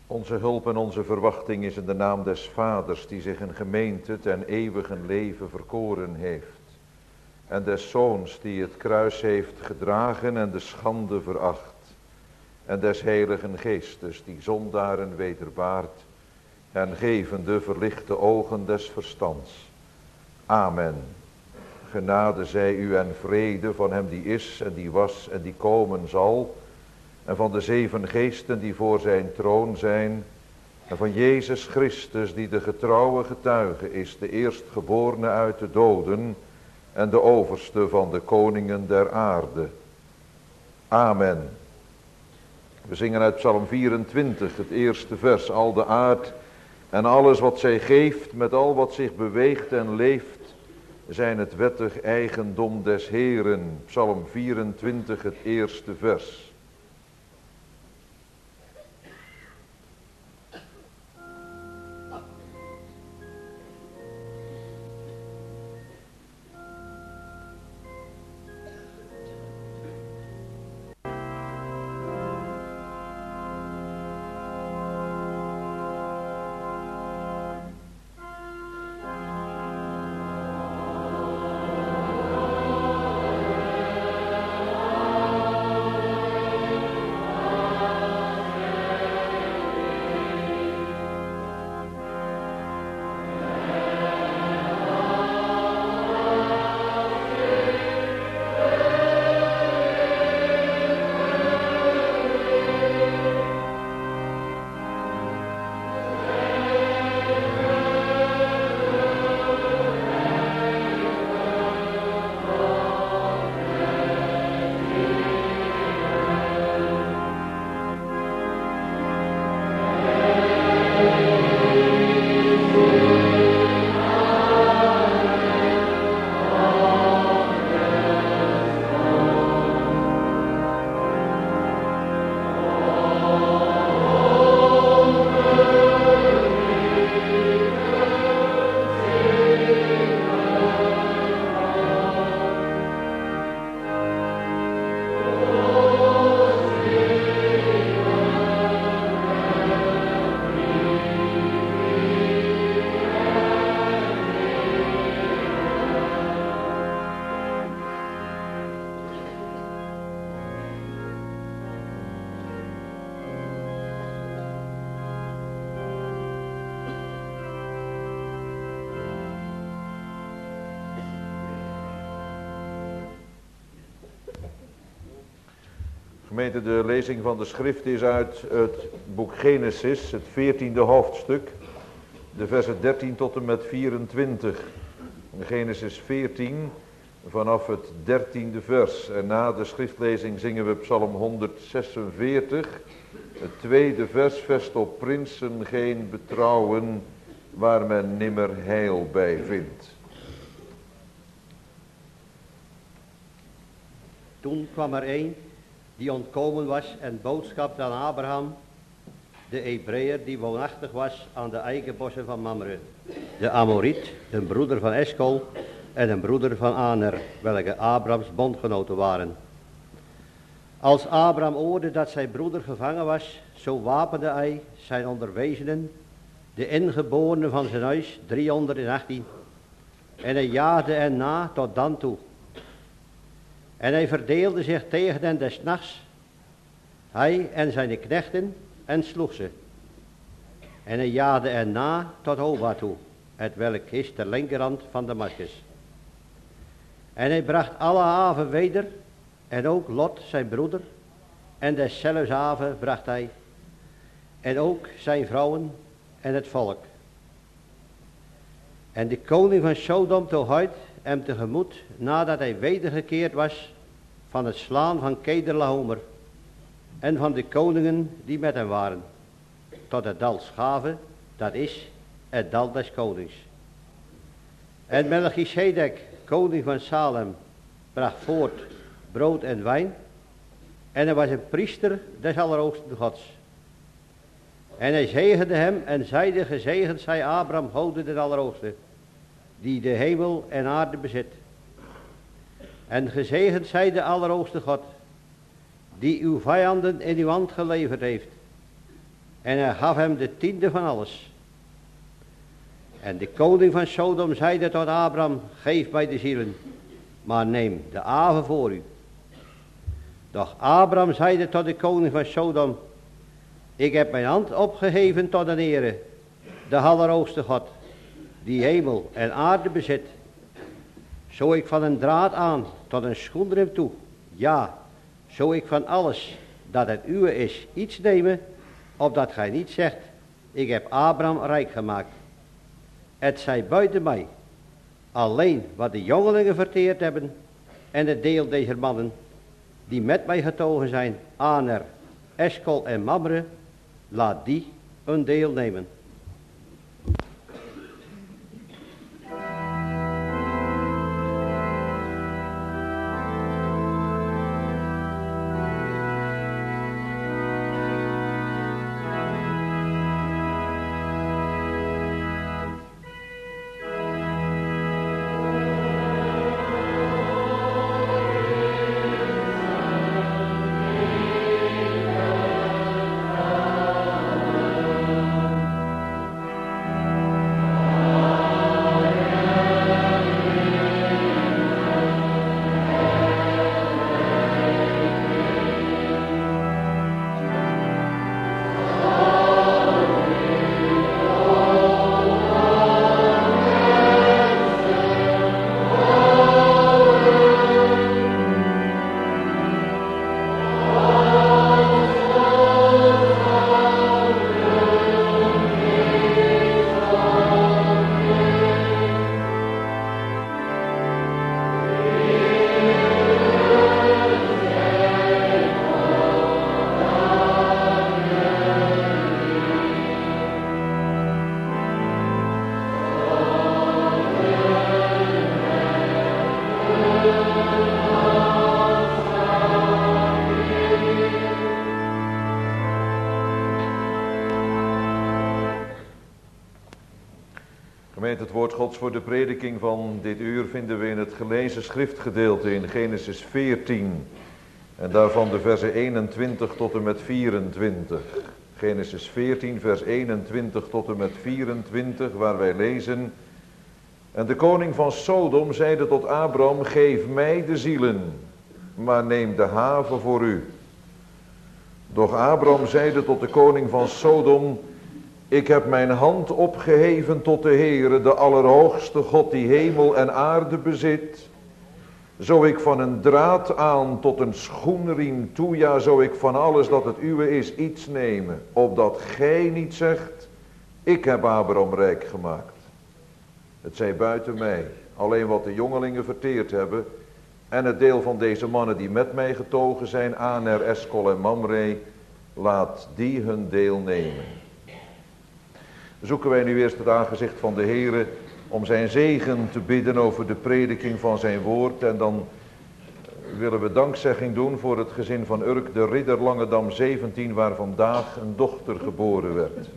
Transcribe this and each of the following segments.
Onze hulp en onze verwachting is in de naam des Vaders, die zich een gemeente ten eeuwigen leven verkoren heeft. En des Zoons, die het kruis heeft gedragen en de schande veracht. En des Heiligen Geestes, die zondaren wederbaart en gevende verlichte ogen des verstands. Amen. Genade zij u en vrede van hem die is en die was en die komen zal. En van de 7 geesten die voor zijn troon zijn. En van Jezus Christus die de getrouwe getuige is, de eerstgeborene uit de doden en de overste van de koningen der aarde. Amen. We zingen uit Psalm 24, het eerste vers. Al de aard en alles wat zij geeft, met al wat zich beweegt en leeft, zijn het wettig eigendom des Heeren. Psalm 24, het eerste vers. Gemeente, de lezing van de schrift is uit het boek Genesis, het 14e hoofdstuk, de versen 13 tot en met 24. Genesis 14, vanaf het 13e vers. En na de schriftlezing zingen we Psalm 146, het 2e vers, vest op prinsen geen betrouwen, waar men nimmer heil bij vindt. Toen kwam er een die ontkomen was en boodschapte aan Abraham, de Hebreeër die woonachtig was aan de eikenbossen van Mamre, de Amoriet, een broeder van Eshcol en een broeder van Aner, welke Abrahams bondgenoten waren. Als Abraham hoorde dat zijn broeder gevangen was, zo wapende hij zijn onderwezenen, de ingeborenen van zijn huis, 318, en hij jaagde hen na tot dan toe. En hij verdeelde zich tegen hen des nachts, hij en zijn knechten, en sloeg ze. En hij jaagde hen na tot Hoba toe, het welk is ter linkerhand van Damascus. En hij bracht alle haven weder, en ook Lot zijn broeder, en deszelfs haven bracht hij, en ook zijn vrouwen en het volk. En de koning van Sodom toog uit hem tegemoet, nadat hij wedergekeerd was van het slaan van Kederlahomer en van de koningen die met hem waren, tot het dal Schave, dat is het dal des konings. En Melchisedek, koning van Salem, bracht voort brood en wijn, en hij was een priester des Allerhoogsten Gods. En hij zegende hem en zeide, gezegend zij Abraham, Gode den Allerhoogste, die de hemel en aarde bezit. En gezegend zij de Allerhoogste God, die uw vijanden in uw hand geleverd heeft. en hij gaf hem de tiende van alles. En de koning van Sodom zeide tot Abraham, geef mij de zielen, maar neem de aven voor u. Doch Abraham zeide tot de koning van Sodom, ik heb mijn hand opgeheven tot de Heere, de Allerhoogste God, die hemel en aarde bezit. Zo ik van een draad aan tot een schoenriem toe, ja, zo ik van alles dat het uwe is iets nemen, opdat gij niet zegt, ik heb Abraham rijk gemaakt. Het zij buiten mij, alleen wat de jongelingen verteerd hebben, en het deel deze mannen, die met mij getogen zijn, Aner, Eskol en Mamre, laat die een deel nemen. Gemeente, het woord Gods voor de prediking van dit uur vinden we in het gelezen schriftgedeelte in Genesis 14. En daarvan de versen 21 tot en met 24. Genesis 14 vers 21 tot en met 24 waar wij lezen. En de koning van Sodom zeide tot Abraham, geef mij de zielen, maar neem de haven voor u. Doch Abraham zeide tot de koning van Sodom, ik heb mijn hand opgeheven tot de Heere, de Allerhoogste God die hemel en aarde bezit. Zo ik van een draad aan tot een schoenriem toe, ja, zo ik van alles dat het uwe is iets nemen, opdat gij niet zegt, ik heb Abraham rijk gemaakt. Het zij buiten mij, alleen wat de jongelingen verteerd hebben, en het deel van deze mannen die met mij getogen zijn, Aner, Eskol en Mamre, laat die hun deel nemen. Zoeken wij nu eerst het aangezicht van de Heere om zijn zegen te bidden over de prediking van zijn woord. En dan willen we dankzegging doen voor het gezin van Urk, de Ridder Langedam 17, waar vandaag een dochter geboren werd.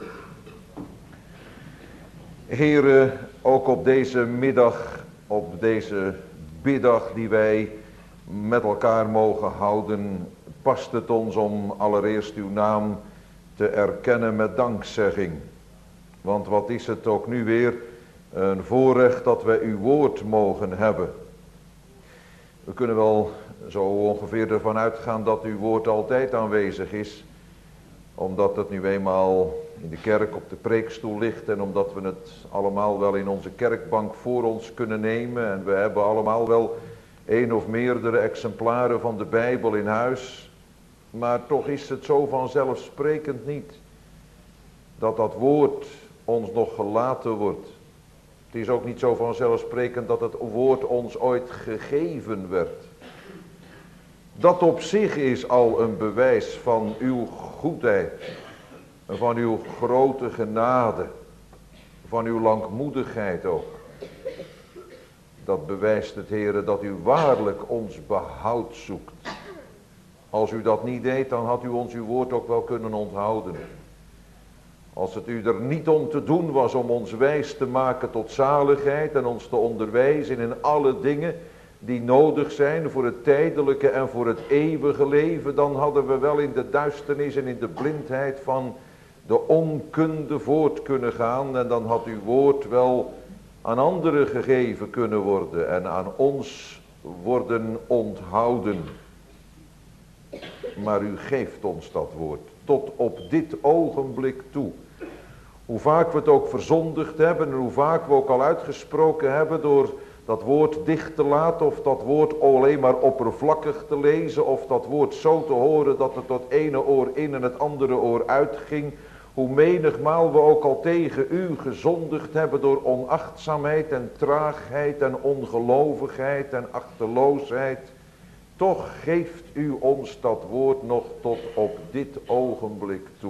Heere, ook op deze middag, op deze biddag die wij met elkaar mogen houden, past het ons om allereerst uw naam te erkennen met dankzegging. Want wat is het ook nu weer een voorrecht dat wij uw woord mogen hebben. We kunnen wel zo ongeveer ervan uitgaan dat uw woord altijd aanwezig is. Omdat het nu eenmaal in de kerk op de preekstoel ligt. En omdat we het allemaal wel in onze kerkbank voor ons kunnen nemen. En we hebben allemaal wel één of meerdere exemplaren van de Bijbel in huis. Maar toch is het zo vanzelfsprekend niet dat dat woord ons nog gelaten wordt. Het is ook niet zo vanzelfsprekend dat het woord ons ooit gegeven werd. Dat op zich is al een bewijs van uw goedheid, van uw grote genade, van uw langmoedigheid ook. Dat bewijst het, Heere, dat u waarlijk ons behoud zoekt. Als u dat niet deed, dan had u ons uw woord ook wel kunnen onthouden. Als het u er niet om te doen was om ons wijs te maken tot zaligheid en ons te onderwijzen in alle dingen die nodig zijn voor het tijdelijke en voor het eeuwige leven, dan hadden we wel in de duisternis en in de blindheid van de onkunde voort kunnen gaan en dan had uw woord wel aan anderen gegeven kunnen worden en aan ons worden onthouden. Maar u geeft ons dat woord tot op dit ogenblik toe. Hoe vaak we het ook verzondigd hebben en hoe vaak we ook al uitgesproken hebben door dat woord dicht te laten of dat woord alleen maar oppervlakkig te lezen of dat woord zo te horen dat het tot ene oor in en het andere oor uitging. Hoe menigmaal we ook al tegen u gezondigd hebben door onachtzaamheid en traagheid en ongelovigheid en achterloosheid. Toch geeft u ons dat woord nog tot op dit ogenblik toe.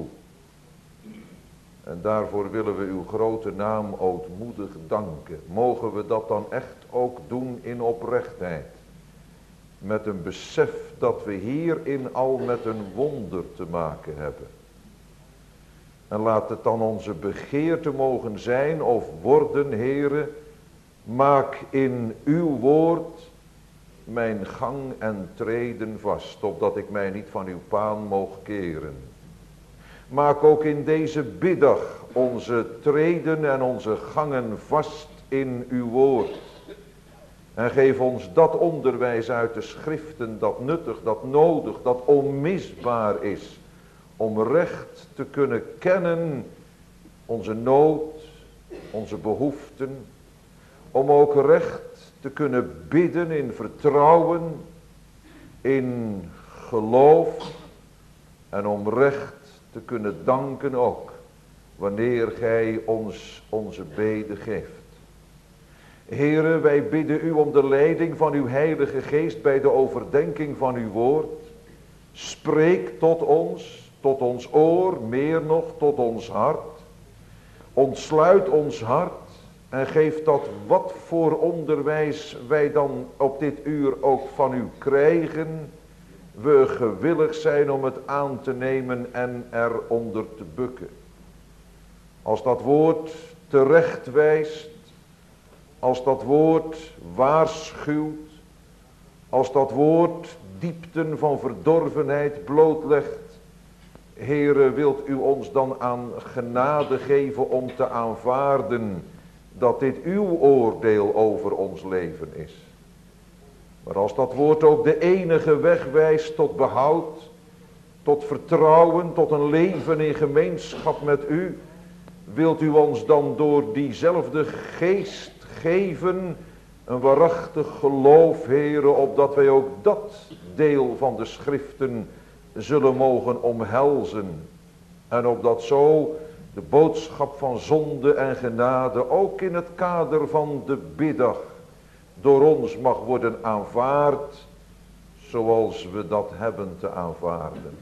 En daarvoor willen we uw grote naam ootmoedig danken. Mogen we dat dan echt ook doen in oprechtheid. Met een besef dat we hierin al met een wonder te maken hebben. En laat het dan onze begeerte mogen zijn of worden, Heere. Maak in uw woord mijn gang en treden vast, opdat ik mij niet van uw paan moog keren. Maak ook in deze middag onze treden en onze gangen vast in uw woord. En geef ons dat onderwijs uit de schriften dat nuttig, dat nodig, dat onmisbaar is. Om recht te kunnen kennen onze nood, onze behoeften. Om ook recht te kunnen bidden in vertrouwen, in geloof. En om recht te kunnen danken ook, wanneer gij ons onze bede geeft. Heere, wij bidden u om de leiding van uw Heilige Geest bij de overdenking van uw woord. Spreek tot ons oor, meer nog tot ons hart. Ontsluit ons hart en geef dat wat voor onderwijs wij dan op dit uur ook van u krijgen, we gewillig zijn om het aan te nemen en eronder te bukken. Als dat woord terecht wijst, als dat woord waarschuwt, als dat woord diepten van verdorvenheid blootlegt, Heere, wilt u ons dan aan genade geven om te aanvaarden dat dit uw oordeel over ons leven is. Maar als dat woord ook de enige weg wijst tot behoud, tot vertrouwen, tot een leven in gemeenschap met u, wilt u ons dan door diezelfde geest geven een waarachtig geloof, Heere, opdat wij ook dat deel van de schriften zullen mogen omhelzen. En opdat zo de boodschap van zonde en genade ook in het kader van de biddag door ons mag worden aanvaard zoals we dat hebben te aanvaarden.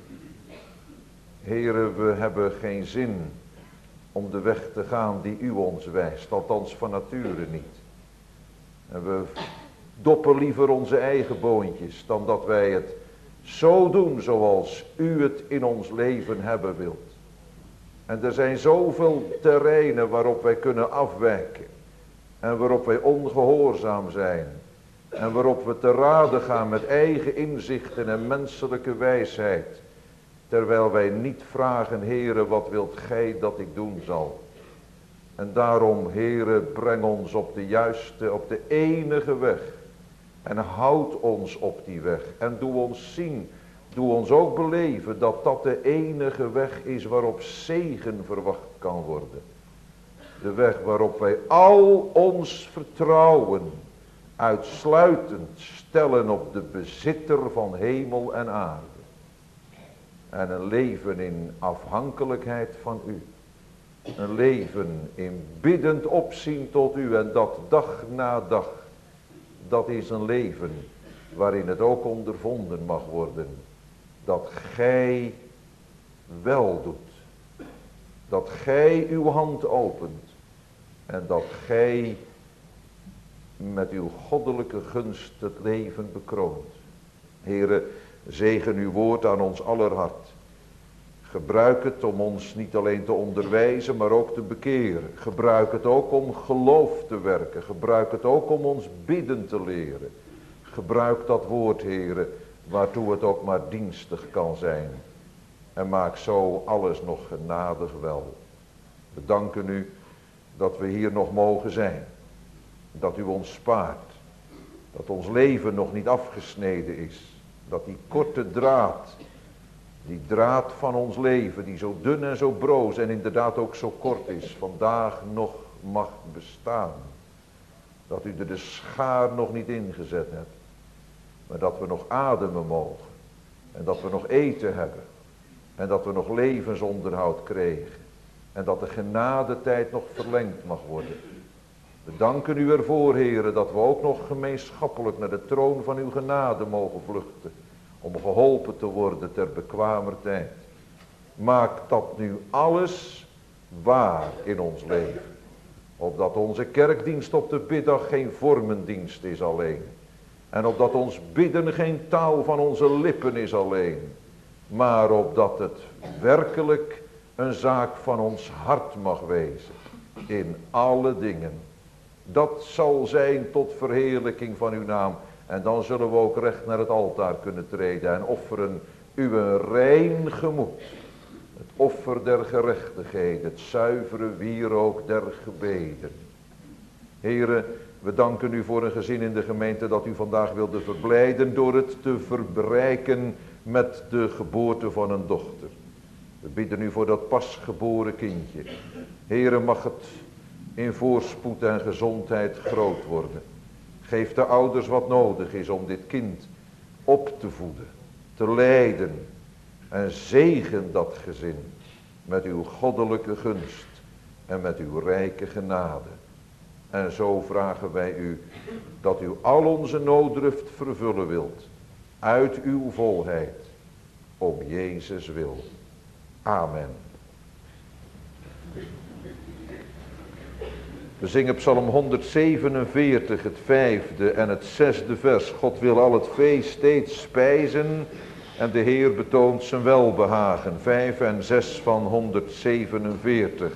Heere, we hebben geen zin om de weg te gaan die u ons wijst, althans van nature niet. En we doppen liever onze eigen boontjes dan dat wij het zo doen zoals u het in ons leven hebben wilt. En er zijn zoveel terreinen waarop wij kunnen afwijken. En waarop wij ongehoorzaam zijn. En waarop we te rade gaan met eigen inzichten en menselijke wijsheid. Terwijl wij niet vragen, Heere, wat wilt gij dat ik doen zal? En daarom, Heere, breng ons op de juiste, op de enige weg. En houd ons op die weg. En doe ons zien, doe ons ook beleven dat dat de enige weg is waarop zegen verwacht kan worden. De weg waarop wij al ons vertrouwen uitsluitend stellen op de bezitter van hemel en aarde. En een leven in afhankelijkheid van u. Een leven in biddend opzien tot u en dat dag na dag. Dat is een leven waarin het ook ondervonden mag worden. Dat gij wel doet. Dat gij uw hand opent. En dat gij met uw goddelijke gunst het leven bekroont. Heere, zegen uw woord aan ons aller hart. Gebruik het om ons niet alleen te onderwijzen, maar ook te bekeren. Gebruik het ook om geloof te werken. Gebruik het ook om ons bidden te leren. Gebruik dat woord, Heere, waartoe het ook maar dienstig kan zijn. en maak zo alles nog genadig wel. We danken u dat we hier nog mogen zijn. Dat u ons spaart. Dat ons leven nog niet afgesneden is. Dat die korte draad, die draad van ons leven, die zo dun en zo broos en inderdaad ook zo kort is, vandaag nog mag bestaan. Dat u er de schaar nog niet ingezet hebt. Maar dat we nog ademen mogen. En dat we nog eten hebben. En dat we nog levensonderhoud kregen. En dat de genadetijd nog verlengd mag worden. We danken u ervoor, heren, dat we ook nog gemeenschappelijk naar de troon van uw genade mogen vluchten. Om geholpen te worden ter bekwamer tijd. Maak dat nu alles waar in ons leven. Opdat onze kerkdienst op de biddag geen vormendienst is alleen. En opdat ons bidden geen taal van onze lippen is alleen. Maar opdat het werkelijk een zaak van ons hart mag wezen. In alle dingen. Dat zal zijn tot verheerlijking van uw naam. En dan zullen we ook recht naar het altaar kunnen treden. En offeren uw rein gemoed. Het offer der gerechtigheid. Het zuivere wierook der gebeden. Heren, we danken u voor een gezin in de gemeente dat u vandaag wilde verblijden door het te verbrijken met de geboorte van een dochter. We bidden u voor dat pasgeboren kindje. Heren, mag het in voorspoed en gezondheid groot worden. Geef de ouders wat nodig is om dit kind op te voeden, te leiden. En zegen dat gezin met uw goddelijke gunst en met uw rijke genade. En zo vragen wij u dat u al onze nooddruft vervullen wilt. Uit uw volheid. Om Jezus wil. Amen. We zingen Psalm 147, het 5e en het 6e vers. God wil al het vee steeds spijzen en de Heer betoont zijn welbehagen. 5 en 6 van 147.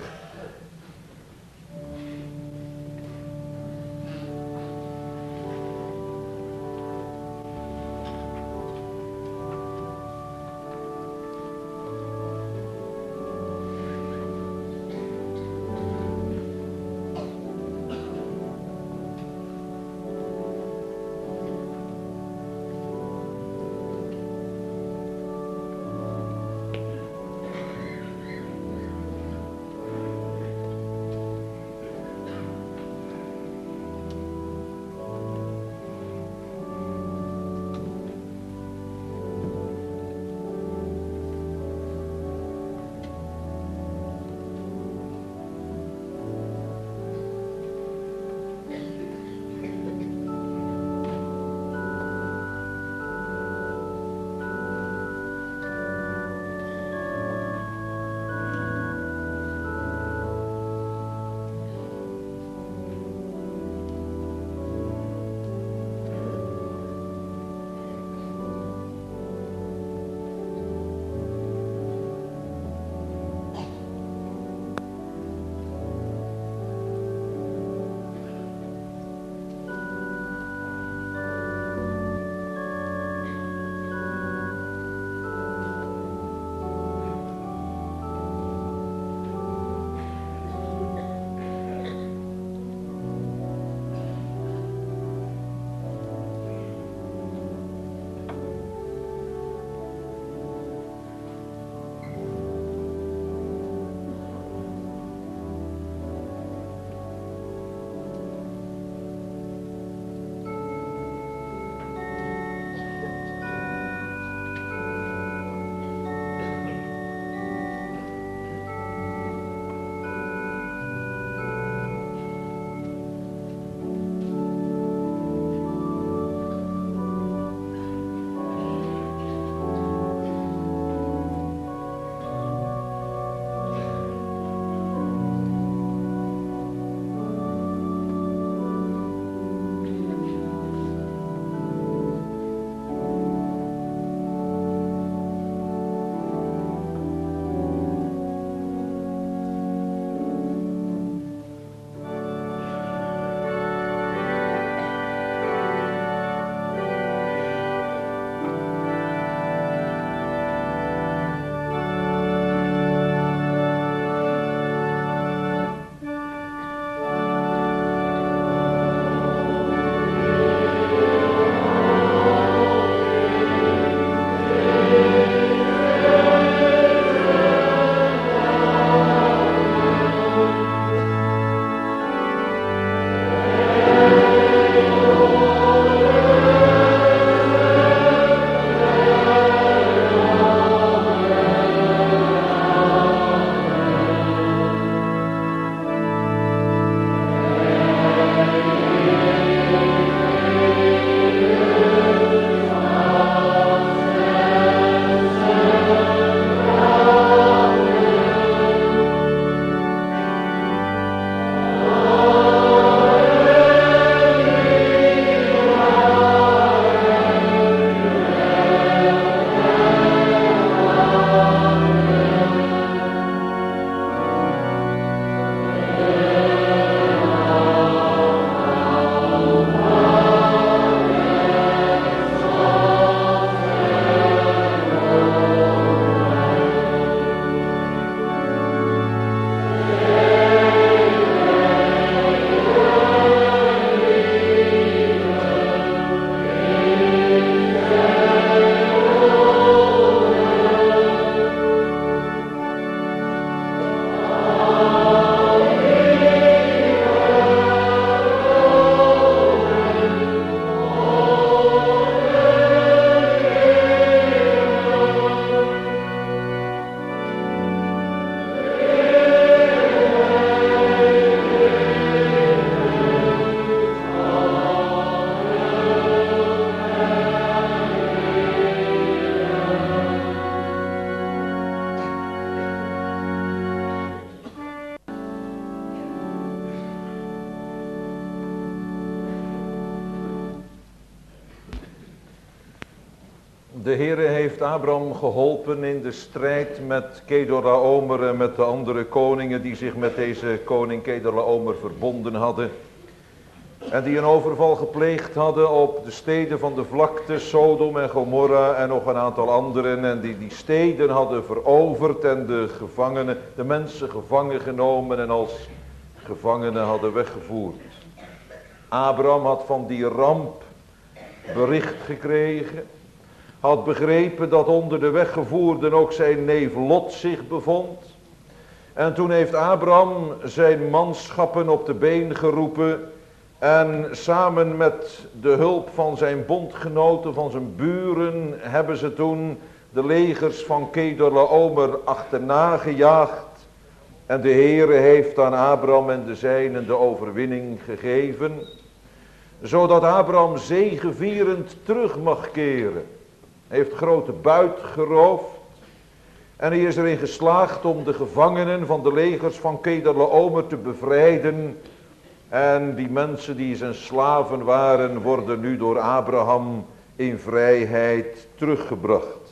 De Heere heeft Abraham geholpen in de strijd met Kedorlaomer en met de andere koningen die zich met deze koning Kedorlaomer verbonden hadden. En die een overval gepleegd hadden op de steden van de vlakte, Sodom en Gomorra en nog een aantal anderen. En die steden hadden veroverd en de mensen gevangen genomen en als gevangenen hadden weggevoerd. Abraham had van die ramp bericht gekregen. Had begrepen dat onder de weggevoerden ook zijn neef Lot zich bevond. En toen heeft Abraham zijn manschappen op de been geroepen. En samen met de hulp van zijn bondgenoten, van zijn buren, hebben ze toen de legers van Kedorlaomer achterna gejaagd. En de Heere heeft aan Abraham en de zijnen de overwinning gegeven. Zodat Abraham zegevierend terug mag keren. Hij heeft grote buit geroofd. En hij is erin geslaagd om de gevangenen van de legers van Kedorlaomer te bevrijden. En die mensen die zijn slaven waren, worden nu door Abraham in vrijheid teruggebracht.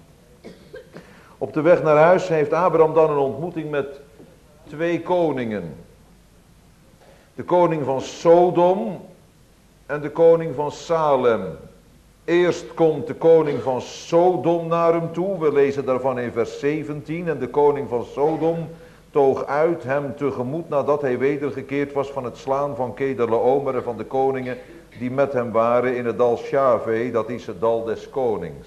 Op de weg naar huis heeft Abraham dan een ontmoeting met 2 koningen. De koning van Sodom en de koning van Salem. Eerst komt de koning van Sodom naar hem toe. We lezen daarvan in vers 17. En de koning van Sodom toog uit hem tegemoet nadat hij wedergekeerd was van het slaan van Kedorlaomer en van de koningen die met hem waren in het dal Shave, dat is het dal des konings.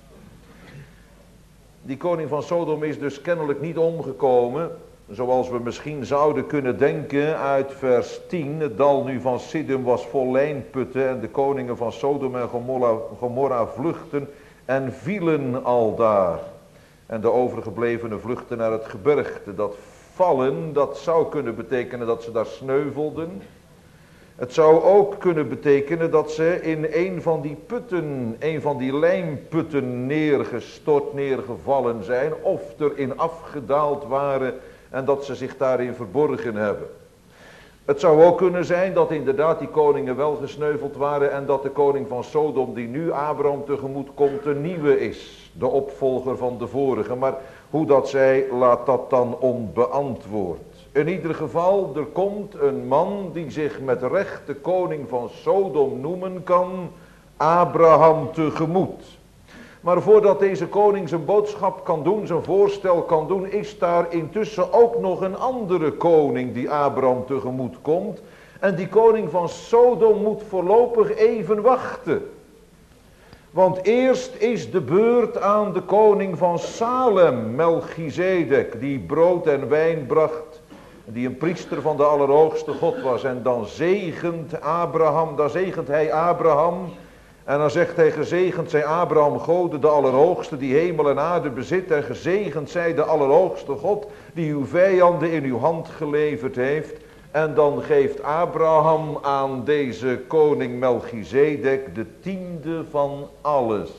Die koning van Sodom is dus kennelijk niet omgekomen, zoals we misschien zouden kunnen denken uit vers 10. Het dal nu van Siddim was vol lijnputten en de koningen van Sodom en Gomorra vluchten en vielen aldaar. En de overgeblevenen vluchten naar het gebergte. Dat vallen, dat zou kunnen betekenen dat ze daar sneuvelden. Het zou ook kunnen betekenen dat ze in een van die putten, een van die lijmputten neergevallen zijn. Of erin afgedaald waren en dat ze zich daarin verborgen hebben. Het zou ook kunnen zijn dat inderdaad die koningen wel gesneuveld waren en dat de koning van Sodom die nu Abraham tegemoet komt een nieuwe is. De opvolger van de vorige. Maar hoe dat zij, laat dat dan onbeantwoord. In ieder geval, er komt een man die zich met recht de koning van Sodom noemen kan, Abraham tegemoet. Maar voordat deze koning zijn boodschap kan doen, zijn voorstel kan doen, is daar intussen ook nog een andere koning die Abraham tegemoet komt. En die koning van Sodom moet voorlopig even wachten. Want eerst is de beurt aan de koning van Salem, Melchizedek, die brood en wijn bracht, die een priester van de Allerhoogste God was. En dan zegent hij Abraham. En dan zegt hij, gezegend zij Abraham, Gode de Allerhoogste, die hemel en aarde bezit. En gezegend zij de Allerhoogste God, die uw vijanden in uw hand geleverd heeft. En dan geeft Abraham aan deze koning Melchizedek de 10e van alles.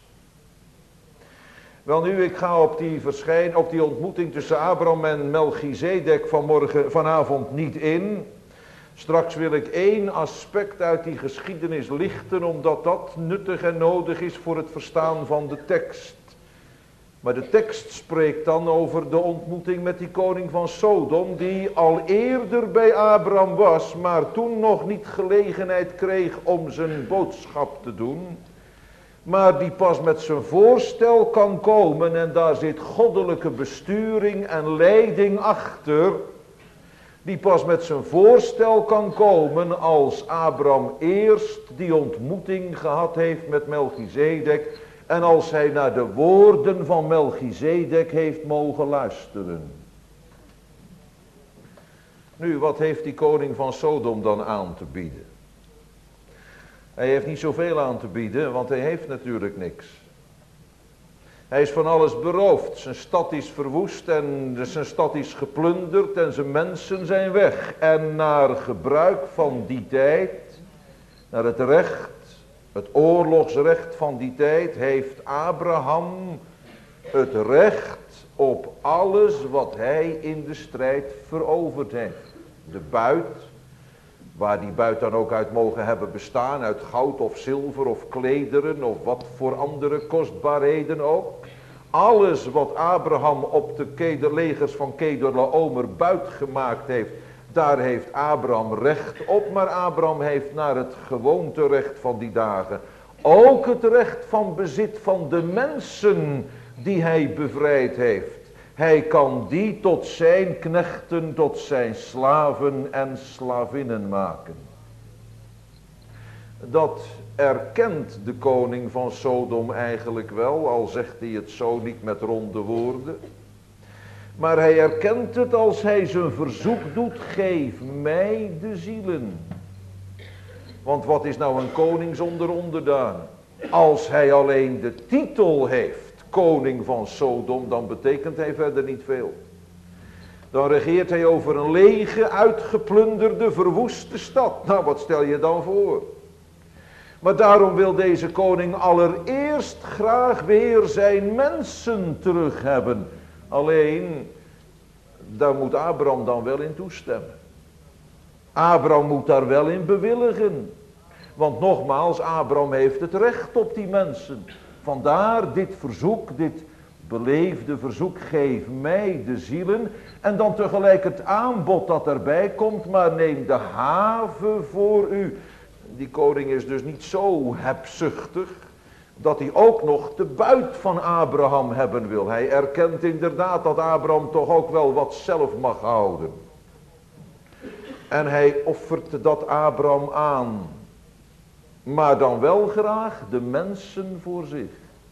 Welnu, ik ga op die ontmoeting tussen Abraham en Melchizedek vanavond niet in. Straks wil ik 1 aspect uit die geschiedenis lichten, omdat dat nuttig en nodig is voor het verstaan van de tekst. Maar de tekst spreekt dan over de ontmoeting met die koning van Sodom, die al eerder bij Abraham was, maar toen nog niet gelegenheid kreeg om zijn boodschap te doen. Maar die pas met zijn voorstel kan komen en daar zit goddelijke besturing en leiding achter. Die pas met zijn voorstel kan komen als Abraham eerst die ontmoeting gehad heeft met Melchizedek. En als hij naar de woorden van Melchizedek heeft mogen luisteren. Nu, wat heeft die koning van Sodom dan aan te bieden? Hij heeft niet zoveel aan te bieden, want hij heeft natuurlijk niks. Hij is van alles beroofd. Zijn stad is verwoest en zijn stad is geplunderd en zijn mensen zijn weg. En naar gebruik van die tijd, naar het recht, het oorlogsrecht van die tijd, heeft Abraham het recht op alles wat hij in de strijd veroverd heeft. De buit, waar die buit dan ook uit mogen hebben bestaan, uit goud of zilver of klederen of wat voor andere kostbaarheden ook. Alles wat Abraham op de legers van Kedorlaomer buit gemaakt heeft, daar heeft Abraham recht op, maar Abraham heeft naar het gewoonterecht van die dagen ook het recht van bezit van de mensen die hij bevrijd heeft. Hij kan die tot zijn knechten, tot zijn slaven en slavinnen maken. Dat erkent de koning van Sodom eigenlijk wel, al zegt hij het zo niet met ronde woorden. Maar hij erkent het als hij zijn verzoek doet, geef mij de zielen. Want wat is nou een koning zonder onderdanen? Als hij alleen de titel heeft, koning van Sodom, dan betekent hij verder niet veel. Dan regeert hij over een lege, uitgeplunderde, verwoeste stad. Nou, wat stel je dan voor? Maar daarom wil deze koning allereerst graag weer zijn mensen terug hebben. Alleen, daar moet Abraham dan wel in toestemmen. Abraham moet daar wel in bewilligen. Want nogmaals, Abraham heeft het recht op die mensen. Vandaar dit verzoek, dit beleefde verzoek, geef mij de zielen. En dan tegelijk het aanbod dat erbij komt, maar neem de have voor u. Die koning is dus niet zo hebzuchtig dat hij ook nog de buit van Abraham hebben wil. Hij erkent inderdaad dat Abraham toch ook wel wat zelf mag houden. En hij offert dat Abraham aan. Maar dan wel graag de mensen voor zich.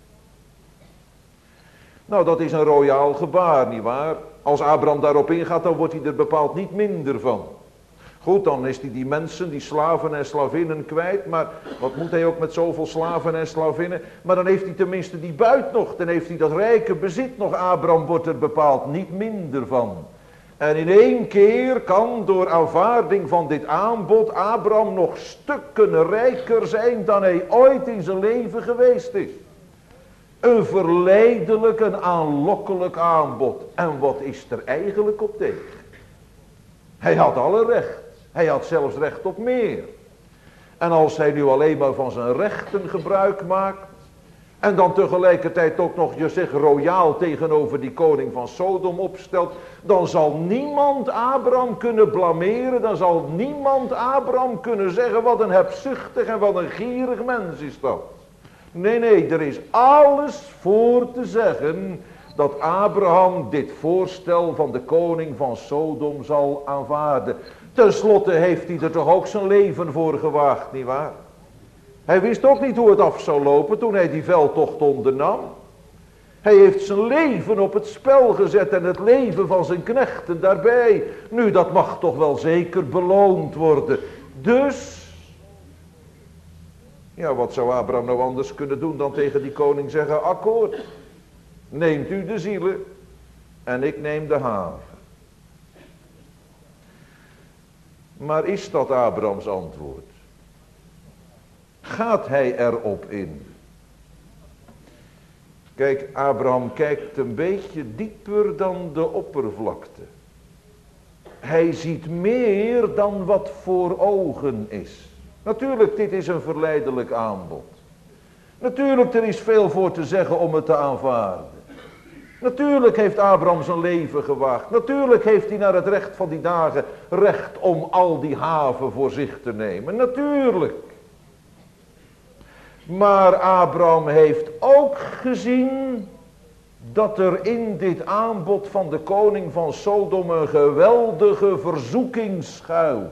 Nou, dat is een royaal gebaar, nietwaar? Als Abraham daarop ingaat, dan wordt hij er bepaald niet minder van. Goed, dan is hij die mensen, die slaven en slavinnen kwijt. Maar wat moet hij ook met zoveel slaven en slavinnen? Maar dan heeft hij tenminste die buit nog. Dan heeft hij dat rijke bezit nog. Abraham wordt er bepaald niet minder van. En in één keer kan door aanvaarding van dit aanbod Abraham nog stukken rijker zijn dan hij ooit in zijn leven geweest is. Een verleidelijk, een aanlokkelijk aanbod. En wat is er eigenlijk op tegen? Hij had alle recht. Hij had zelfs recht op meer. En als hij nu alleen maar van zijn rechten gebruik maakt, en dan tegelijkertijd ook nog zich royaal tegenover die koning van Sodom opstelt, dan zal niemand Abraham kunnen blameren, dan zal niemand Abraham kunnen zeggen wat een hebzuchtig en wat een gierig mens is dat. Nee, er is alles voor te zeggen dat Abraham dit voorstel van de koning van Sodom zal aanvaarden. Ten slotte heeft hij er toch ook zijn leven voor gewaagd, nietwaar? Hij wist ook niet hoe het af zou lopen toen hij die veldtocht ondernam. Hij heeft zijn leven op het spel gezet en het leven van zijn knechten daarbij. Nu, dat mag toch wel zeker beloond worden. Dus, ja, wat zou Abraham nou anders kunnen doen dan tegen die koning zeggen, akkoord. Neemt u de zielen en ik neem de haven. Maar is dat Abrahams antwoord? Gaat hij erop in? Kijk, Abraham kijkt een beetje dieper dan de oppervlakte. Hij ziet meer dan wat voor ogen is. Natuurlijk, dit is een verleidelijk aanbod. Natuurlijk, er is veel voor te zeggen om het te aanvaarden. Natuurlijk heeft Abraham zijn leven gewaagd. Natuurlijk heeft hij naar het recht van die dagen recht om al die haven voor zich te nemen. Natuurlijk. Maar Abraham heeft ook gezien dat er in dit aanbod van de koning van Sodom een geweldige verzoeking schuilt.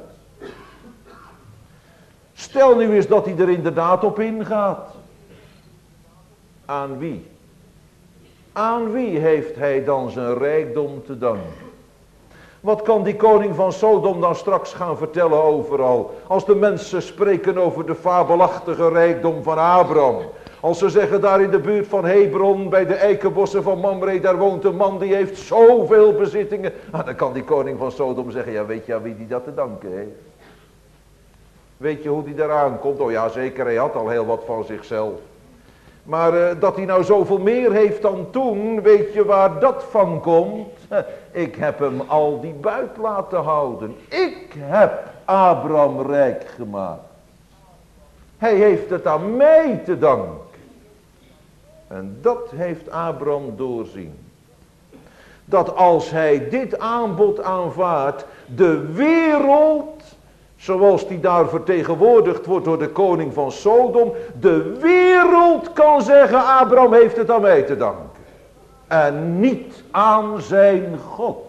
Stel nu eens dat hij er inderdaad op ingaat. Aan wie? Aan wie heeft hij dan zijn rijkdom te danken? Wat kan die koning van Sodom dan straks gaan vertellen overal? Als de mensen spreken over de fabelachtige rijkdom van Abraham. Als ze zeggen daar in de buurt van Hebron, bij de eikenbossen van Mamre, daar woont een man die heeft zoveel bezittingen. Dan kan die koning van Sodom zeggen, ja, weet je aan wie die dat te danken heeft? Weet je hoe die eraan komt? Oh ja, zeker, hij had al heel wat van zichzelf. Maar dat hij nou zoveel meer heeft dan toen, weet je waar dat van komt? Ik heb hem al die buit laten houden. Ik heb Abraham rijk gemaakt. Hij heeft het aan mij te danken. En dat heeft Abraham doorzien. Dat als hij dit aanbod aanvaardt, de wereld, zoals die daar vertegenwoordigd wordt door de koning van Sodom, de wereld kan zeggen, Abraham heeft het aan mij te danken. En niet aan zijn God.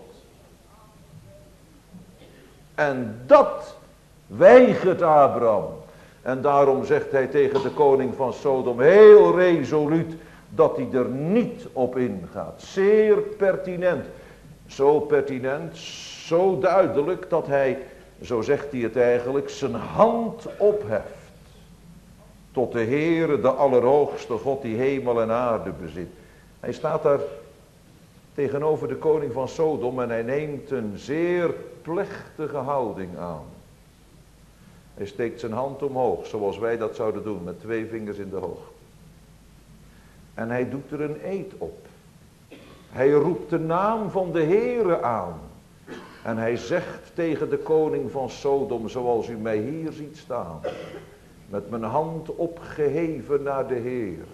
En dat weigert Abraham. En daarom zegt hij tegen de koning van Sodom heel resoluut dat hij er niet op ingaat. Zeer pertinent. Zo pertinent, zo duidelijk dat hij, zo zegt hij het eigenlijk, zijn hand opheft. Tot de Heere, de Allerhoogste God die hemel en aarde bezit. Hij staat daar tegenover de koning van Sodom en hij neemt een zeer plechtige houding aan. Hij steekt zijn hand omhoog, zoals wij dat zouden doen, met 2 vingers in de hoogte. En hij doet er een eed op. Hij roept de naam van de Heere aan. En hij zegt tegen de koning van Sodom, zoals u mij hier ziet staan, met mijn hand opgeheven naar de Heere.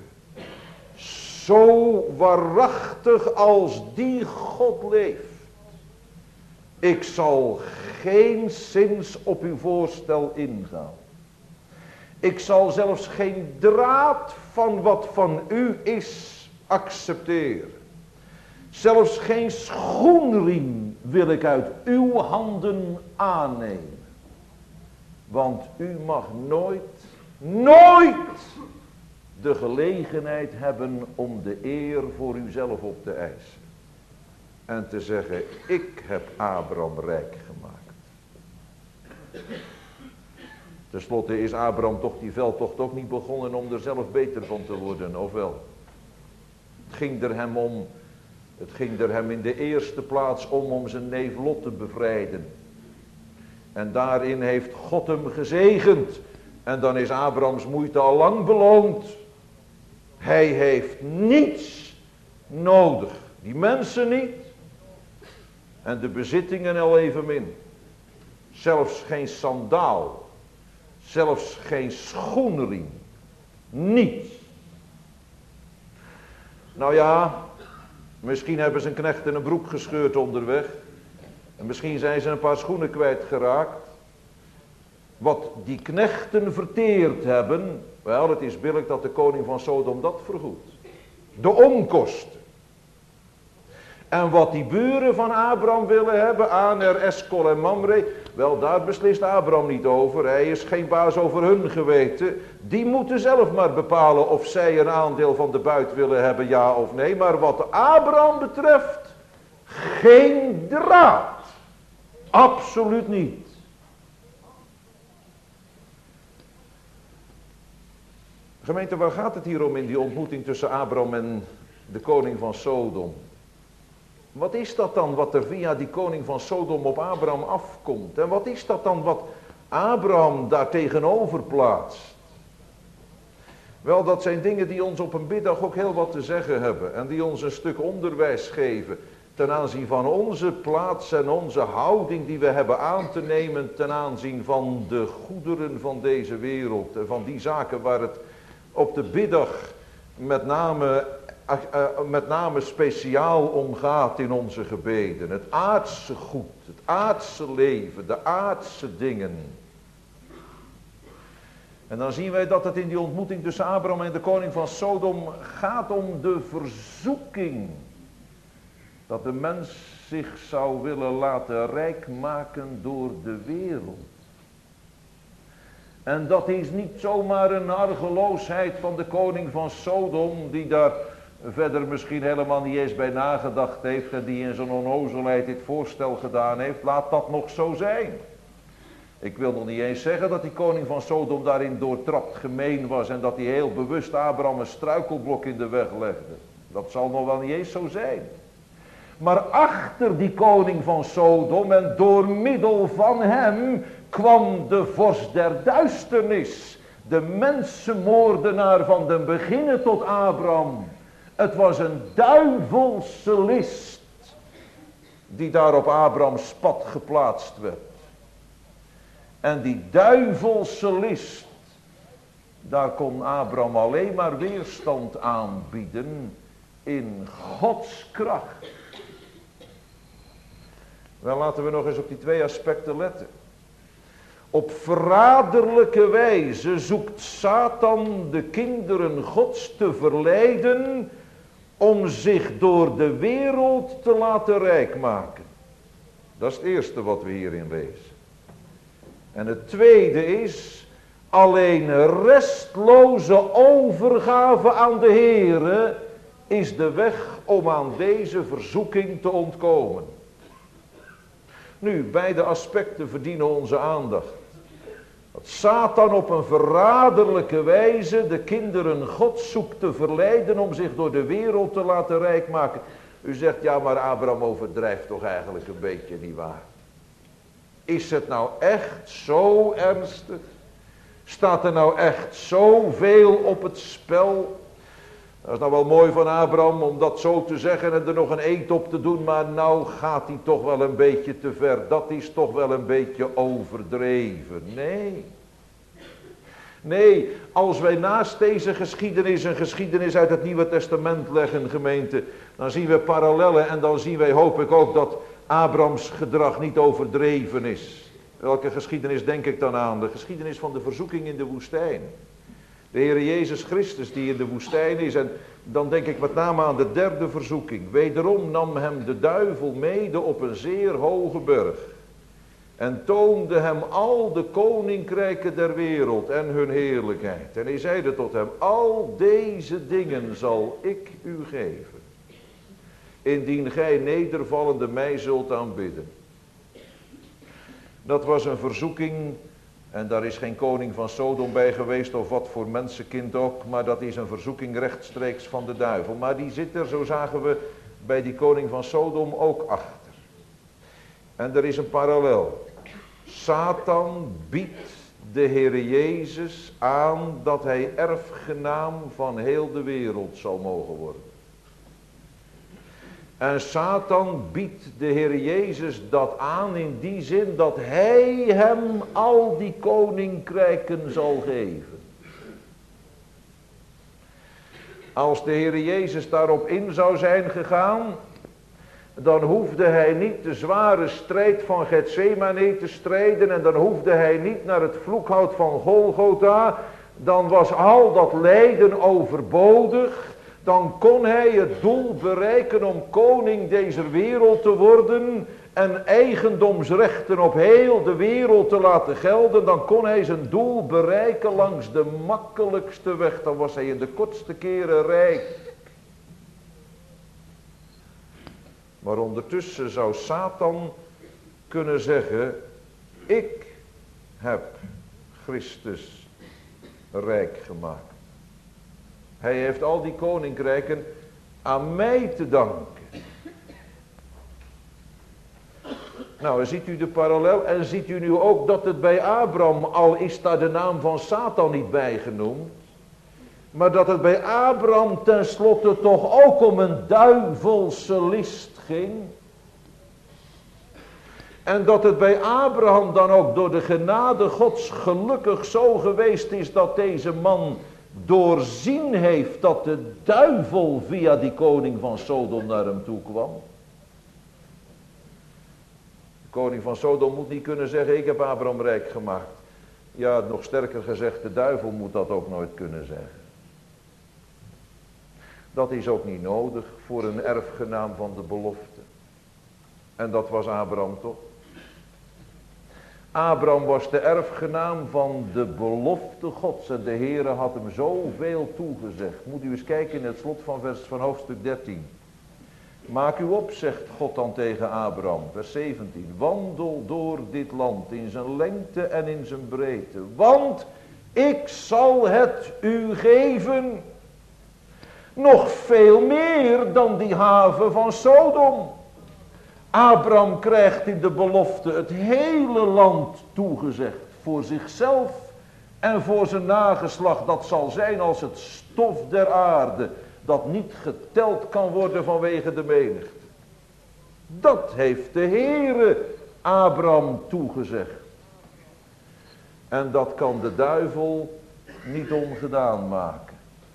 Zo waarachtig als die God leeft. Ik zal geenszins op uw voorstel ingaan. Ik zal zelfs geen draad van wat van u is accepteren. Zelfs geen schoenriem wil ik uit uw handen aannemen. Want u mag nooit de gelegenheid hebben om de eer voor uzelf op te eisen. En te zeggen, ik heb Abraham rijk gemaakt. Ten slotte is Abraham toch die veldtocht ook niet begonnen om er zelf beter van te worden, of wel? Het ging er hem in de eerste plaats om zijn neef Lot te bevrijden. En daarin heeft God hem gezegend. En dan is Abrahams moeite al lang beloond. Hij heeft niets nodig. Die mensen niet. En de bezittingen al evenmin. Zelfs geen sandaal. Zelfs geen schoenriem. Niets. Nou ja, misschien hebben zijn knechten een broek gescheurd onderweg. En misschien zijn ze een paar schoenen kwijtgeraakt. Wat die knechten verteerd hebben, wel, het is billijk dat de koning van Sodom dat vergoedt. De onkosten. En wat die buren van Abraham willen hebben, Aner, Eskol en Mamre, wel, daar beslist Abraham niet over. Hij is geen baas over hun geweten. Die moeten zelf maar bepalen of zij een aandeel van de buit willen hebben, ja of nee. Maar wat Abraham betreft, geen draad. Absoluut niet. Gemeente, waar gaat het hier om in die ontmoeting tussen Abraham en de koning van Sodom? Wat is dat dan wat er via die koning van Sodom op Abraham afkomt? En wat is dat dan wat Abraham daar tegenover plaatst? Wel, dat zijn dingen die ons op een biddag ook heel wat te zeggen hebben. En die ons een stuk onderwijs geven ten aanzien van onze plaats en onze houding die we hebben aan te nemen ten aanzien van de goederen van deze wereld. En van die zaken waar het op de biddag met name speciaal om gaat in onze gebeden. Het aardse goed, het aardse leven, de aardse dingen. En dan zien wij dat het in die ontmoeting tussen Abraham en de koning van Sodom gaat om de verzoeking. Dat de mens zich zou willen laten rijk maken door de wereld. En dat is niet zomaar een argeloosheid van de koning van Sodom, die daar verder misschien helemaal niet eens bij nagedacht heeft en die in zijn onnozelheid dit voorstel gedaan heeft. Laat dat nog zo zijn. Ik wil nog niet eens zeggen dat die koning van Sodom daarin doortrapt gemeen was en dat hij heel bewust Abraham een struikelblok in de weg legde. Dat zal nog wel niet eens zo zijn. Maar achter die koning van Sodom en door middel van hem kwam de vorst der duisternis. De mensenmoordenaar van den beginnen tot Abraham. Het was een duivelse list die daar op Abrahams pad geplaatst werd. En die duivelse list, daar kon Abraham alleen maar weerstand aanbieden in Gods kracht. Wel, laten we nog eens op die twee aspecten letten. Op verraderlijke wijze zoekt Satan de kinderen Gods te verleiden om zich door de wereld te laten rijk maken. Dat is het eerste wat we hierin lezen. En het tweede is, alleen restloze overgave aan de Heere is de weg om aan deze verzoeking te ontkomen. Nu, beide aspecten verdienen onze aandacht. Dat Satan op een verraderlijke wijze de kinderen Gods zoekt te verleiden om zich door de wereld te laten rijk maken. U zegt, ja, maar Abraham overdrijft toch eigenlijk een beetje, nietwaar? Is het nou echt zo ernstig? Staat er nou echt zoveel op het spel? Dat is nou wel mooi van Abraham om dat zo te zeggen en er nog een eed op te doen, maar nou gaat hij toch wel een beetje te ver. Dat is toch wel een beetje overdreven. Nee, als wij naast deze geschiedenis een geschiedenis uit het Nieuwe Testament leggen, gemeente, dan zien we parallellen en dan zien wij, hoop ik ook, dat Abrahams gedrag niet overdreven is. Welke geschiedenis denk ik dan aan? De geschiedenis van de verzoeking in de woestijn. De Heer Jezus Christus die in de woestijn is, en dan denk ik met name aan de derde verzoeking. Wederom nam hem de duivel mede op een zeer hoge berg en toonde hem al de koninkrijken der wereld en hun heerlijkheid. En hij zeide tot hem, al deze dingen zal ik u geven, indien gij nedervallende mij zult aanbidden. Dat was een verzoeking. En daar is geen koning van Sodom bij geweest of wat voor mensenkind ook. Maar dat is een verzoeking rechtstreeks van de duivel. Maar die zit er, zo zagen we, bij die koning van Sodom ook achter. En er is een parallel. Satan biedt de Heere Jezus aan dat hij erfgenaam van heel de wereld zal mogen worden. En Satan biedt de Heer Jezus dat aan in die zin dat hij hem al die koninkrijken zal geven. Als de Heer Jezus daarop in zou zijn gegaan, dan hoefde hij niet de zware strijd van Getsemane te strijden en dan hoefde hij niet naar het vloekhout van Golgotha. Dan was al dat lijden overbodig. Dan kon hij het doel bereiken om koning deze wereld te worden en eigendomsrechten op heel de wereld te laten gelden. Dan kon hij zijn doel bereiken langs de makkelijkste weg. Dan was hij in de kortste keren rijk. Maar ondertussen zou Satan kunnen zeggen, ik heb Christus rijk gemaakt. Hij heeft al die koninkrijken aan mij te danken. Nou, ziet u de parallel en ziet u nu ook dat het bij Abraham, al is daar de naam van Satan niet bij genoemd, maar dat het bij Abraham tenslotte toch ook om een duivelse list ging. En dat het bij Abraham dan ook door de genade Gods gelukkig zo geweest is dat deze man doorzien heeft dat de duivel via die koning van Sodom naar hem toe kwam. De koning van Sodom moet niet kunnen zeggen, ik heb Abraham rijk gemaakt. Ja, nog sterker gezegd, de duivel moet dat ook nooit kunnen zeggen. Dat is ook niet nodig voor een erfgenaam van de belofte. En dat was Abraham toch? Abraham was de erfgenaam van de belofte Gods en de Heere had hem zoveel toegezegd. Moet u eens kijken in het slot van hoofdstuk 13. Maak u op, zegt God dan tegen Abraham, vers 17. Wandel door dit land in zijn lengte en in zijn breedte. Want ik zal het u geven. Nog veel meer dan die haven van Sodom. Abraham krijgt in de belofte het hele land toegezegd. Voor zichzelf En voor zijn nageslacht, dat zal zijn als het stof der aarde, dat niet geteld kan worden vanwege de menigte. Dat heeft de Heere Abraham toegezegd. En dat kan de duivel niet ongedaan maken.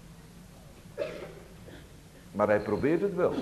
Maar hij probeert het wel.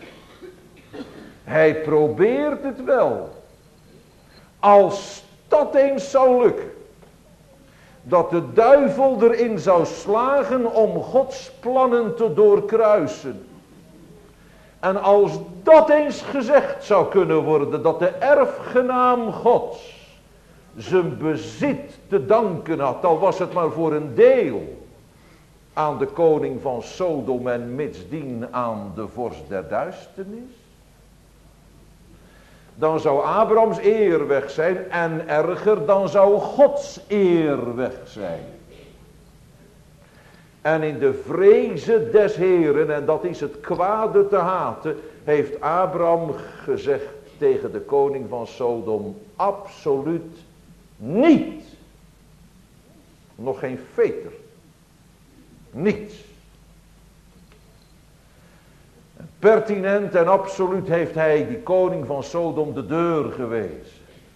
Hij probeert het wel. Als dat eens zou lukken. Dat de duivel erin zou slagen om Gods plannen te doorkruisen. En als dat eens gezegd zou kunnen worden, dat de erfgenaam Gods zijn bezit te danken had, al was het maar voor een deel, aan de koning van Sodom en mitsdien aan de vorst der duisternis, dan zou Abrahams eer weg zijn en erger, dan zou Gods eer weg zijn. En in de vreze des Heeren, en dat is het kwade te haten, heeft Abraham gezegd tegen de koning van Sodom: absoluut niet. Nog geen veter. Niets. Pertinent en absoluut heeft hij die koning van Sodom de deur gewezen.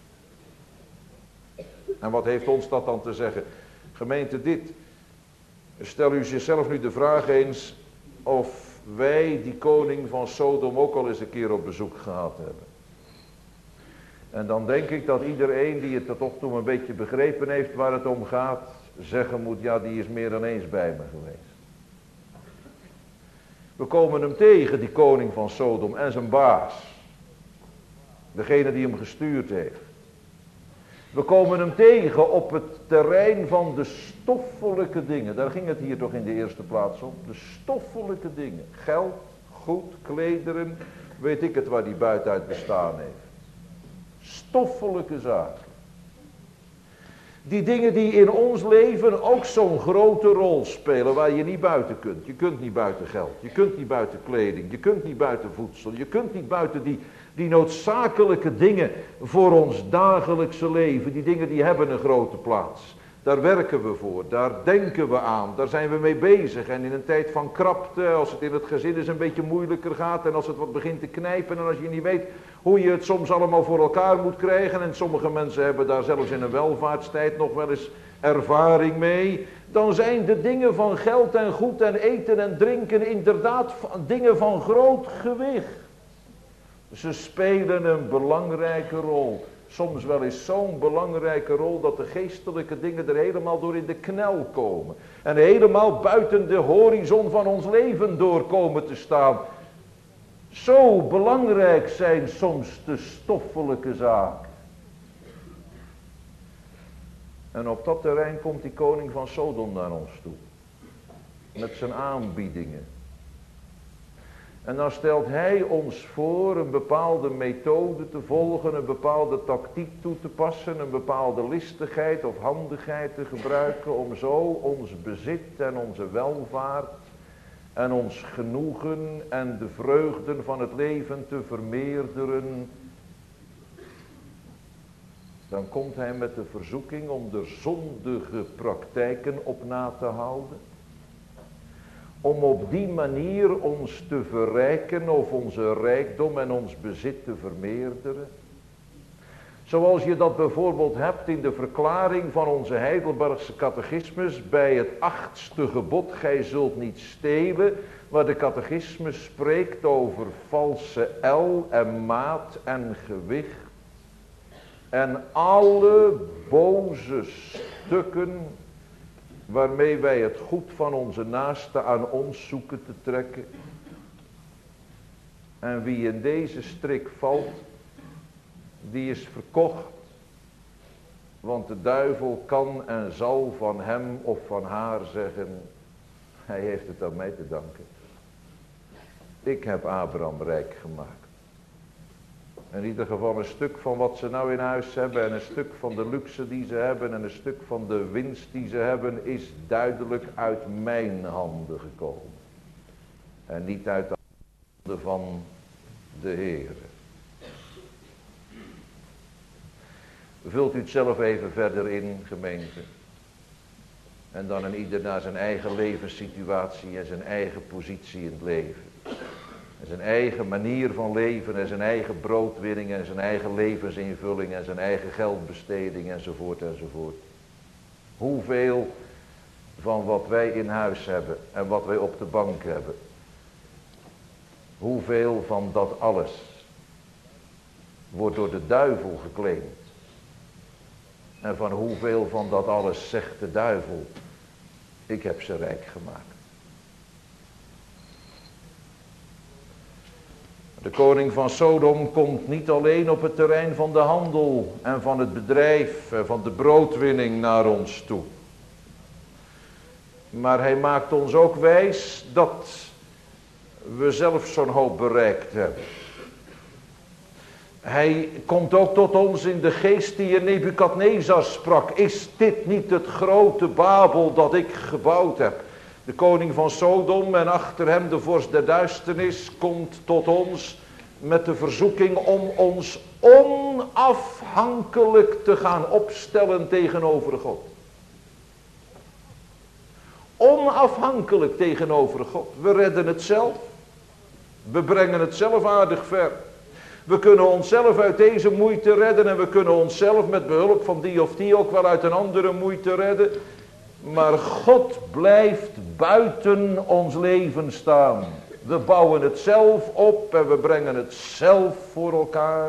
En wat heeft ons dat dan te zeggen? Gemeente, dit. Stel u zichzelf nu de vraag eens of wij die koning van Sodom ook al eens een keer op bezoek gehad hebben. En dan denk ik dat iedereen die het tot toe een beetje begrepen heeft waar het om gaat, zeggen moet: ja, die is meer dan eens bij me geweest. We komen hem tegen, die koning van Sodom en zijn baas. Degene die hem gestuurd heeft. We komen hem tegen op het terrein van de stoffelijke dingen. Daar ging het hier toch in de eerste plaats om. De stoffelijke dingen. Geld, goed, klederen, weet ik het waar die buiten uit bestaan heeft. Stoffelijke zaken. Die dingen die in ons leven ook zo'n grote rol spelen, waar je niet buiten kunt. Je kunt niet buiten geld, je kunt niet buiten kleding, je kunt niet buiten voedsel, je kunt niet buiten die noodzakelijke dingen voor ons dagelijkse leven. Die dingen die hebben een grote plaats. Daar werken we voor, daar denken we aan, daar zijn we mee bezig. En in een tijd van krapte, als het in het gezin eens een beetje moeilijker gaat en als het wat begint te knijpen en als je niet weet hoe je het soms allemaal voor elkaar moet krijgen, en sommige mensen hebben daar zelfs in een welvaartstijd nog wel eens ervaring mee, dan zijn de dingen van geld en goed en eten en drinken inderdaad dingen van groot gewicht. Ze spelen een belangrijke rol. Soms wel eens zo'n belangrijke rol dat de geestelijke dingen er helemaal door in de knel komen. En helemaal buiten de horizon van ons leven doorkomen te staan. Zo belangrijk zijn soms de stoffelijke zaken. En op dat terrein komt die koning van Sodom naar ons toe. Met zijn aanbiedingen. En dan stelt hij ons voor een bepaalde methode te volgen, een bepaalde tactiek toe te passen, een bepaalde listigheid of handigheid te gebruiken om zo ons bezit en onze welvaart en ons genoegen en de vreugden van het leven te vermeerderen. Dan komt hij met de verzoeking om de zondige praktijken op na te houden. Om op die manier ons te verrijken of onze rijkdom en ons bezit te vermeerderen. Zoals je dat bijvoorbeeld hebt in de verklaring van onze Heidelbergse catechismus bij het 8e gebod: gij zult niet stelen, waar de catechismus spreekt over valse el en maat en gewicht. En alle boze stukken waarmee wij het goed van onze naaste aan ons zoeken te trekken. En wie in deze strik valt, die is verkocht. Want de duivel kan en zal van hem of van haar zeggen: hij heeft het aan mij te danken. Ik heb Abraham rijk gemaakt. In ieder geval een stuk van wat ze nou in huis hebben en een stuk van de luxe die ze hebben en een stuk van de winst die ze hebben is duidelijk uit mijn handen gekomen. En niet uit de handen van de Heere. Vult u het zelf even verder in, gemeente. En dan een ieder naar zijn eigen levenssituatie en zijn eigen positie in het leven. En zijn eigen manier van leven en zijn eigen broodwinning en zijn eigen levensinvulling en zijn eigen geldbesteding enzovoort enzovoort. Hoeveel van wat wij in huis hebben en wat wij op de bank hebben. Hoeveel van dat alles wordt door de duivel geclaimd. En van hoeveel van dat alles zegt de duivel, ik heb ze rijk gemaakt. De koning van Sodom komt niet alleen op het terrein van de handel en van het bedrijf en van de broodwinning naar ons toe. Maar hij maakt ons ook wijs dat we zelf zo'n hoop bereikt hebben. Hij komt ook tot ons in de geest die in Nebukadnezar sprak. Is dit niet het grote Babel dat ik gebouwd heb? De koning van Sodom en achter hem de vorst der duisternis komt tot ons met de verzoeking om ons onafhankelijk te gaan opstellen tegenover God. Onafhankelijk tegenover God. We redden het zelf. We brengen het zelf aardig ver. We kunnen onszelf uit deze moeite redden en we kunnen onszelf met behulp van die of die ook wel uit een andere moeite redden. Maar God blijft buiten ons leven staan. We bouwen het zelf op en we brengen het zelf voor elkaar.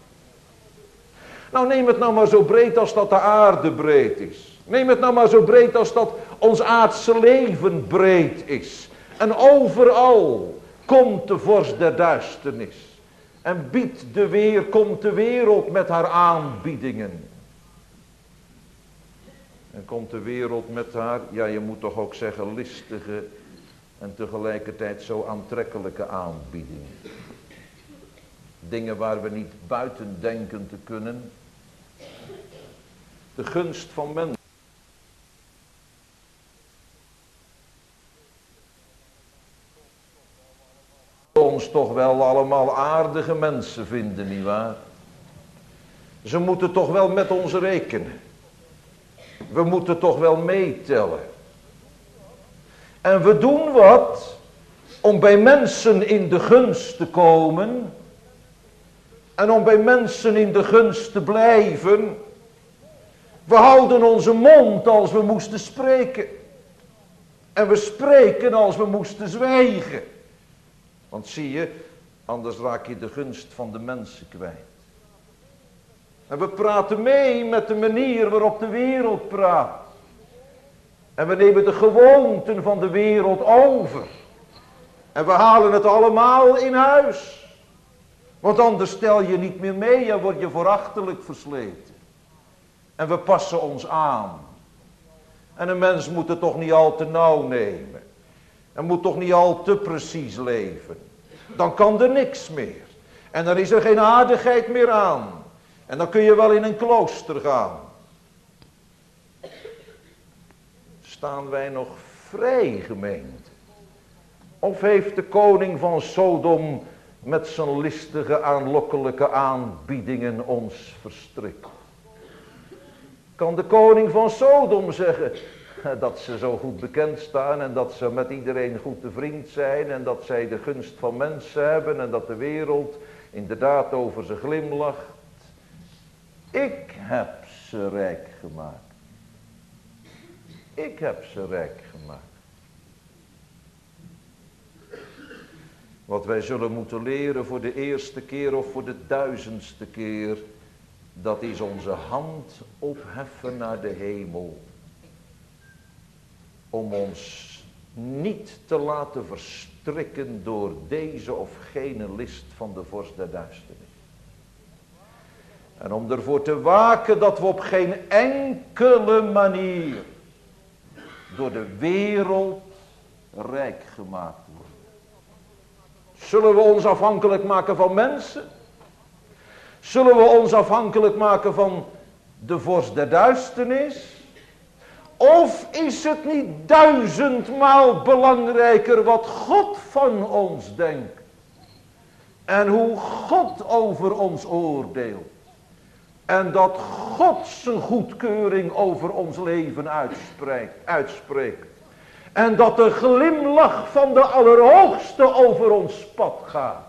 Nou, neem het nou maar zo breed als dat de aarde breed is. Neem het nou maar zo breed als dat ons aardse leven breed is. En overal komt de vorst der duisternis. En komt de wereld met haar aanbiedingen. En komt de wereld met haar, ja, je moet toch ook zeggen, listige en tegelijkertijd zo aantrekkelijke aanbiedingen. Dingen waar we niet buiten denken te kunnen. De gunst van mensen. Ons toch wel allemaal aardige mensen vinden, nietwaar? Ze moeten toch wel met ons rekenen. We moeten toch wel meetellen. En we doen wat om bij mensen in de gunst te komen. En om bij mensen in de gunst te blijven. We houden onze mond als we moesten spreken. En we spreken als we moesten zwijgen. Want zie je, anders raak je de gunst van de mensen kwijt. En we praten mee met de manier waarop de wereld praat. En we nemen de gewoonten van de wereld over. En we halen het allemaal in huis. Want anders stel je niet meer mee en word je verachtelijk versleten. En we passen ons aan. En een mens moet het toch niet al te nauw nemen. En moet toch niet al te precies leven. Dan kan er niks meer. En dan is er geen aardigheid meer aan. En dan kun je wel in een klooster gaan. Staan wij nog vrij, gemeente? Of heeft de koning van Sodom met zijn listige aanlokkelijke aanbiedingen ons verstrikt? Kan de koning van Sodom zeggen dat ze zo goed bekend staan en dat ze met iedereen goed te vriend zijn en dat zij de gunst van mensen hebben en dat de wereld inderdaad over ze glimlacht? Ik heb ze rijk gemaakt. Ik heb ze rijk gemaakt. Wat wij zullen moeten leren voor de eerste keer of voor de 1000ste keer, dat is onze hand opheffen naar de hemel. Om ons niet te laten verstrikken door deze of gene list van de vorst der duisternis. En om ervoor te waken dat we op geen enkele manier door de wereld rijk gemaakt worden. Zullen we ons afhankelijk maken van mensen? Zullen we ons afhankelijk maken van de vorst der duisternis? Of is het niet 1000-maal belangrijker wat God van ons denkt? En hoe God over ons oordeelt? En dat God zijn goedkeuring over ons leven uitspreekt. En dat de glimlach van de Allerhoogste over ons pad gaat.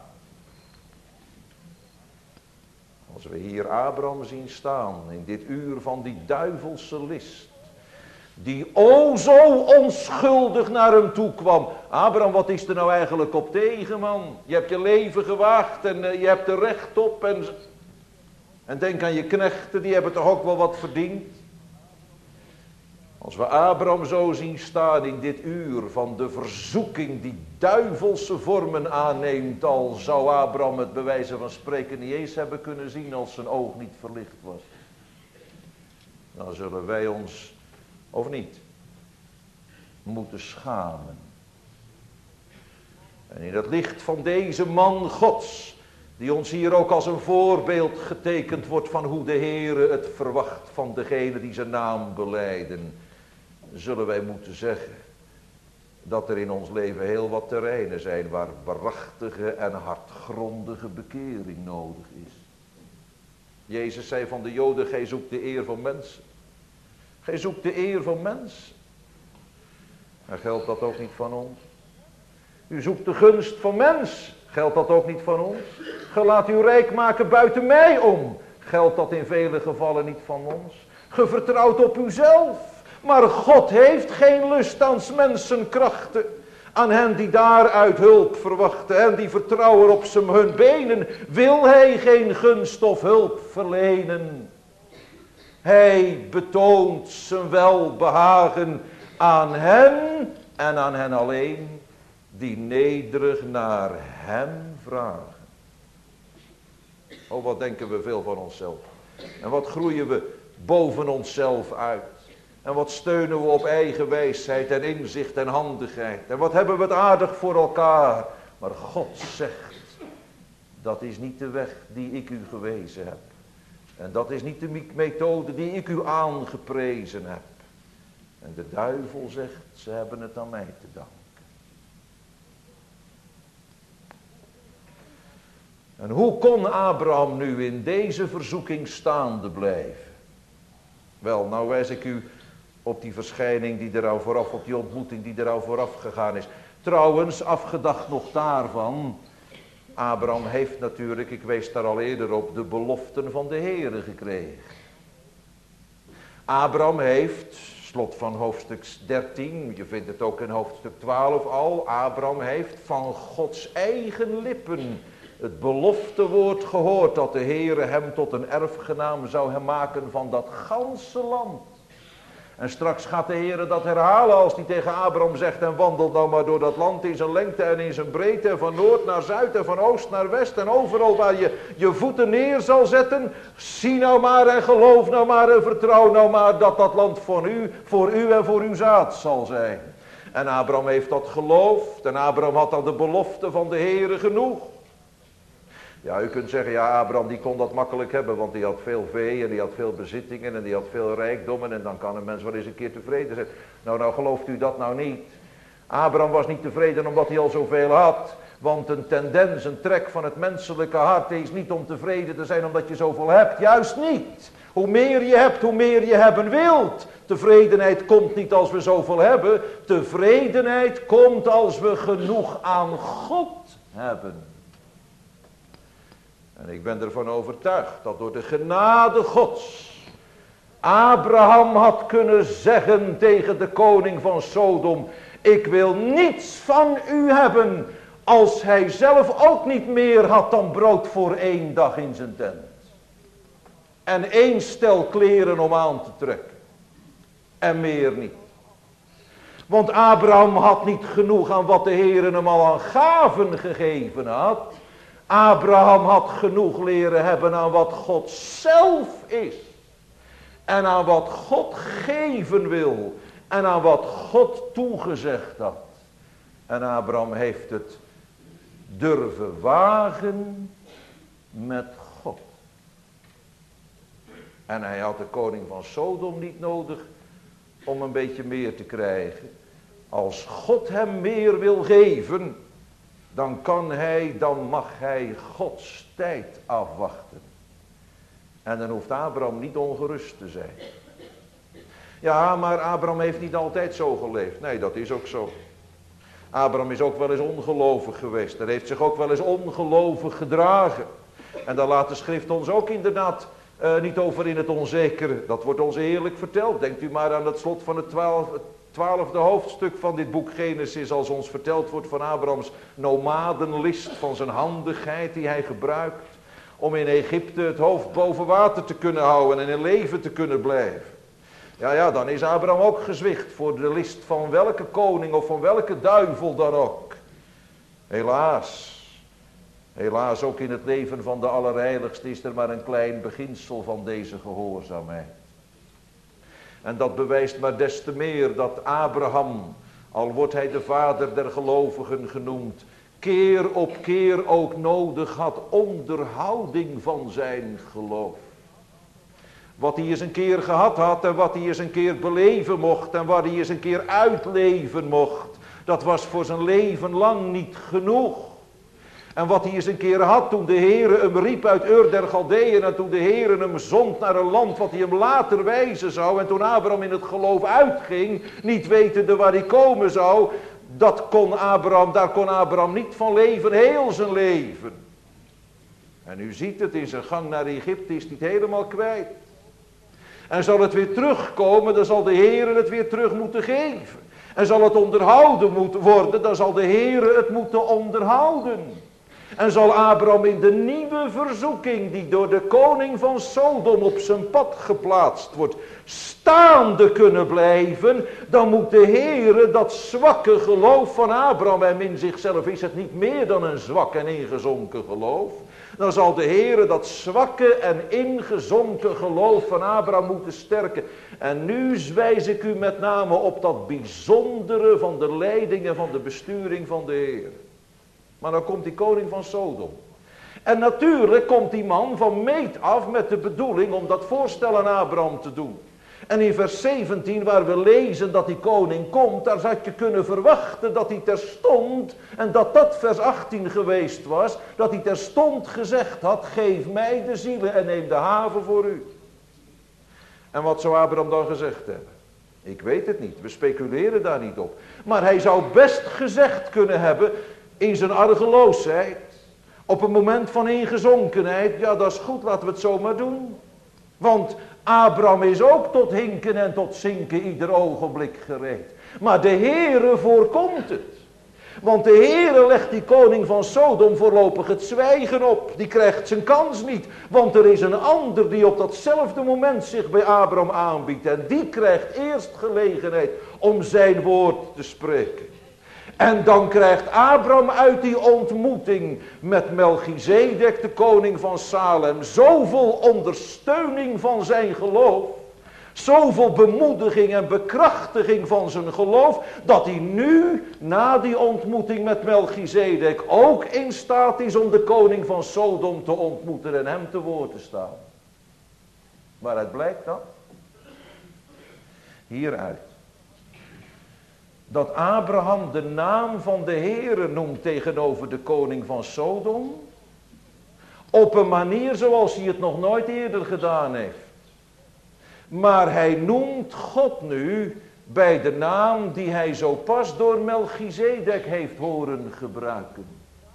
Als we hier Abraham zien staan in dit uur van die duivelse list. Die o zo onschuldig naar hem toe kwam. Abraham, wat is er nou eigenlijk op tegen, man? Je hebt je leven gewaagd en je hebt er recht op. En denk aan je knechten, die hebben toch ook wel wat verdiend. Als we Abraham zo zien staan in dit uur van de verzoeking die duivelse vormen aanneemt, al zou Abraham het bij wijze van spreken niet eens hebben kunnen zien als zijn oog niet verlicht was. Dan zullen wij ons, of niet, moeten schamen. En in het licht van deze man Gods, die ons hier ook als een voorbeeld getekend wordt van hoe de Heere het verwacht van degenen die zijn naam belijden, zullen wij moeten zeggen dat er in ons leven heel wat terreinen zijn waar waarachtige en hartgrondige bekering nodig is. Jezus zei van de Joden, gij zoekt de eer van mensen. Gij zoekt de eer van mensen. En geldt dat ook niet van ons? U zoekt de gunst van mens. Geldt dat ook niet van ons? Ge laat u rijk maken buiten mij om. Geldt dat in vele gevallen niet van ons? Ge vertrouwt op uzelf. Maar God heeft geen lust aan 's mensen krachten. Aan hen die daaruit hulp verwachten. En die vertrouwen op hun benen. Wil hij geen gunst of hulp verlenen. Hij betoont zijn welbehagen aan hen. En aan hen alleen. Die nederig naar hem vragen. Oh, wat denken we veel van onszelf. En wat groeien we boven onszelf uit. En wat steunen we op eigen wijsheid en inzicht en handigheid. En wat hebben we het aardig voor elkaar. Maar God zegt, dat is niet de weg die ik u gewezen heb. En dat is niet de methode die ik u aangeprezen heb. En de duivel zegt, ze hebben het aan mij te danken. En hoe kon Abraham nu in deze verzoeking staande blijven? Wel, nou wijs ik u op die verschijning die er al vooraf, op die ontmoeting die er al vooraf gegaan is. Trouwens, afgedacht nog daarvan, Abraham heeft natuurlijk, ik wees daar al eerder op, de beloften van de Heere gekregen. Abraham heeft, slot van hoofdstuk 13, je vindt het ook in hoofdstuk 12 al, Abraham heeft van Gods eigen lippen het beloftewoord gehoord dat de Heere hem tot een erfgenaam zou maken van dat ganse land. En straks gaat de Heere dat herhalen als hij tegen Abraham zegt, en wandel nou maar door dat land in zijn lengte en in zijn breedte, en van noord naar zuid en van oost naar west, en overal waar je je voeten neer zal zetten. Zie nou maar en geloof nou maar en vertrouw nou maar dat dat land voor u en voor uw zaad zal zijn. En Abraham heeft dat geloofd en Abraham had dan de belofte van de Heere genoeg. Ja, u kunt zeggen, ja, Abraham die kon dat makkelijk hebben, want die had veel vee en die had veel bezittingen en die had veel rijkdommen en dan kan een mens wel eens een keer tevreden zijn. Nou gelooft u dat nou niet. Abraham was niet tevreden omdat hij al zoveel had, want een tendens, een trek van het menselijke hart is niet om tevreden te zijn omdat je zoveel hebt, juist niet. Hoe meer je hebt, hoe meer je hebben wilt. Tevredenheid komt niet als we zoveel hebben, tevredenheid komt als we genoeg aan God hebben. En ik ben ervan overtuigd dat door de genade Gods Abraham had kunnen zeggen tegen de koning van Sodom, ik wil niets van u hebben, als hij zelf ook niet meer had dan brood voor 1 dag in zijn tent. En 1 stel kleren om aan te trekken. En meer niet. Want Abraham had niet genoeg aan wat de Heere hem al aan gaven gegeven had. Abraham had genoeg leren hebben aan wat God zelf is. En aan wat God geven wil. En aan wat God toegezegd had. En Abraham heeft het durven wagen met God. En hij had de koning van Sodom niet nodig om een beetje meer te krijgen. Als God hem meer wil geven, dan mag hij Gods tijd afwachten. En dan hoeft Abraham niet ongerust te zijn. Ja, maar Abraham heeft niet altijd zo geleefd. Nee, dat is ook zo. Abraham is ook wel eens ongelovig geweest. Hij heeft zich ook wel eens ongelovig gedragen. En daar laat de schrift ons ook inderdaad niet over in het onzekere. Dat wordt ons eerlijk verteld. Denkt u maar aan het slot van het 12e hoofdstuk van dit boek Genesis. Als ons verteld wordt van Abrahams nomadenlist. Van zijn handigheid die hij gebruikt. Om in Egypte het hoofd boven water te kunnen houden. En in leven te kunnen blijven. Ja, dan is Abraham ook gezwicht voor de list van welke koning of van welke duivel dan ook. Helaas ook in het leven van de Allerheiligste is er maar een klein beginsel van deze gehoorzaamheid. En dat bewijst maar des te meer dat Abraham, al wordt hij de vader der gelovigen genoemd, keer op keer ook nodig had onderhouding van zijn geloof. Wat hij eens een keer gehad had en wat hij eens een keer beleven mocht en wat hij eens een keer uitleven mocht, dat was voor zijn leven lang niet genoeg. En wat hij eens een keer had toen de Heere hem riep uit Ur der Galdeeën en toen de Heere hem zond naar een land wat hij hem later wijzen zou. En toen Abraham in het geloof uitging, niet wetende waar hij komen zou, daar kon Abraham niet van leven, heel zijn leven. En u ziet het, in zijn gang naar Egypte is hij het helemaal kwijt. En zal het weer terugkomen, dan zal de Heere het weer terug moeten geven. En zal het onderhouden moeten worden, dan zal de Heere het moeten onderhouden. En zal Abraham in de nieuwe verzoeking die door de koning van Sodom op zijn pad geplaatst wordt, staande kunnen blijven, dan moet de Heere dat zwakke geloof van Abraham, en in zichzelf is het niet meer dan een zwak en ingezonken geloof, dan zal de Heere dat zwakke en ingezonken geloof van Abraham moeten sterken. En nu wijs ik u met name op dat bijzondere van de leiding en van de besturing van de Heer. Maar dan komt die koning van Sodom. En natuurlijk komt die man van meet af met de bedoeling om dat voorstel aan Abraham te doen. En in vers 17 waar we lezen dat die koning komt, daar had je kunnen verwachten dat hij terstond, en dat vers 18 geweest was, dat hij terstond gezegd had, geef mij de zielen en neem de haven voor u. En wat zou Abraham dan gezegd hebben? Ik weet het niet, we speculeren daar niet op. Maar hij zou best gezegd kunnen hebben, in zijn argeloosheid, op een moment van ingezonkenheid, ja dat is goed, laten we het zomaar doen. Want Abraham is ook tot hinken en tot zinken ieder ogenblik gereed. Maar de Heere voorkomt het. Want de Heere legt die koning van Sodom voorlopig het zwijgen op. Die krijgt zijn kans niet. Want er is een ander die op datzelfde moment zich bij Abraham aanbiedt. En die krijgt eerst gelegenheid om zijn woord te spreken. En dan krijgt Abraham uit die ontmoeting met Melchizedek, de koning van Salem, zoveel ondersteuning van zijn geloof, zoveel bemoediging en bekrachtiging van zijn geloof, dat hij nu, na die ontmoeting met Melchizedek, ook in staat is om de koning van Sodom te ontmoeten en hem te woord te staan. Waaruit blijkt dat? Hieruit. Dat Abraham de naam van de Heere noemt tegenover de koning van Sodom. Op een manier zoals hij het nog nooit eerder gedaan heeft. Maar hij noemt God nu bij de naam die hij zo pas door Melchizedek heeft horen gebruiken.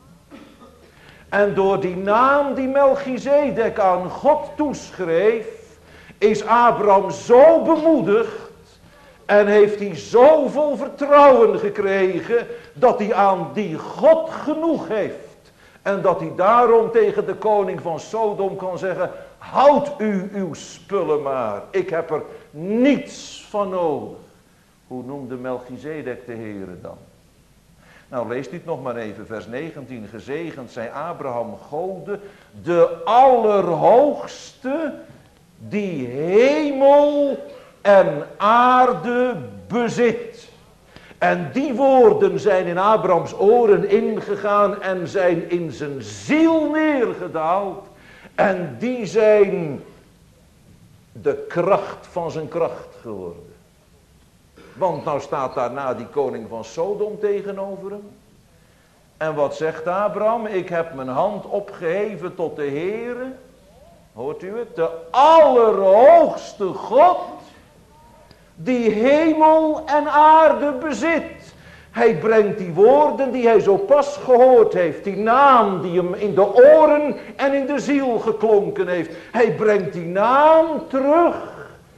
En door die naam die Melchizedek aan God toeschreef, is Abraham zo bemoedigd. En heeft hij zoveel vertrouwen gekregen dat hij aan die God genoeg heeft. En dat hij daarom tegen de koning van Sodom kan zeggen, houd u uw spullen maar. Ik heb er niets van nodig. Hoe noemde Melchizedek de Heere dan? Nou leest u het nog maar even, vers 19. Gezegend zij Abraham Gode, de Allerhoogste, die hemel en aarde bezit. En die woorden zijn in Abrahams oren ingegaan en zijn in zijn ziel neergedaald. En die zijn de kracht van zijn kracht geworden. Want nou staat daarna die koning van Sodom tegenover hem. En wat zegt Abraham? Ik heb mijn hand opgeheven tot de Heere. Hoort u het? De allerhoogste God, die hemel en aarde bezit. Hij brengt die woorden die hij zo pas gehoord heeft, die naam die hem in de oren en in de ziel geklonken heeft. Hij brengt die naam terug.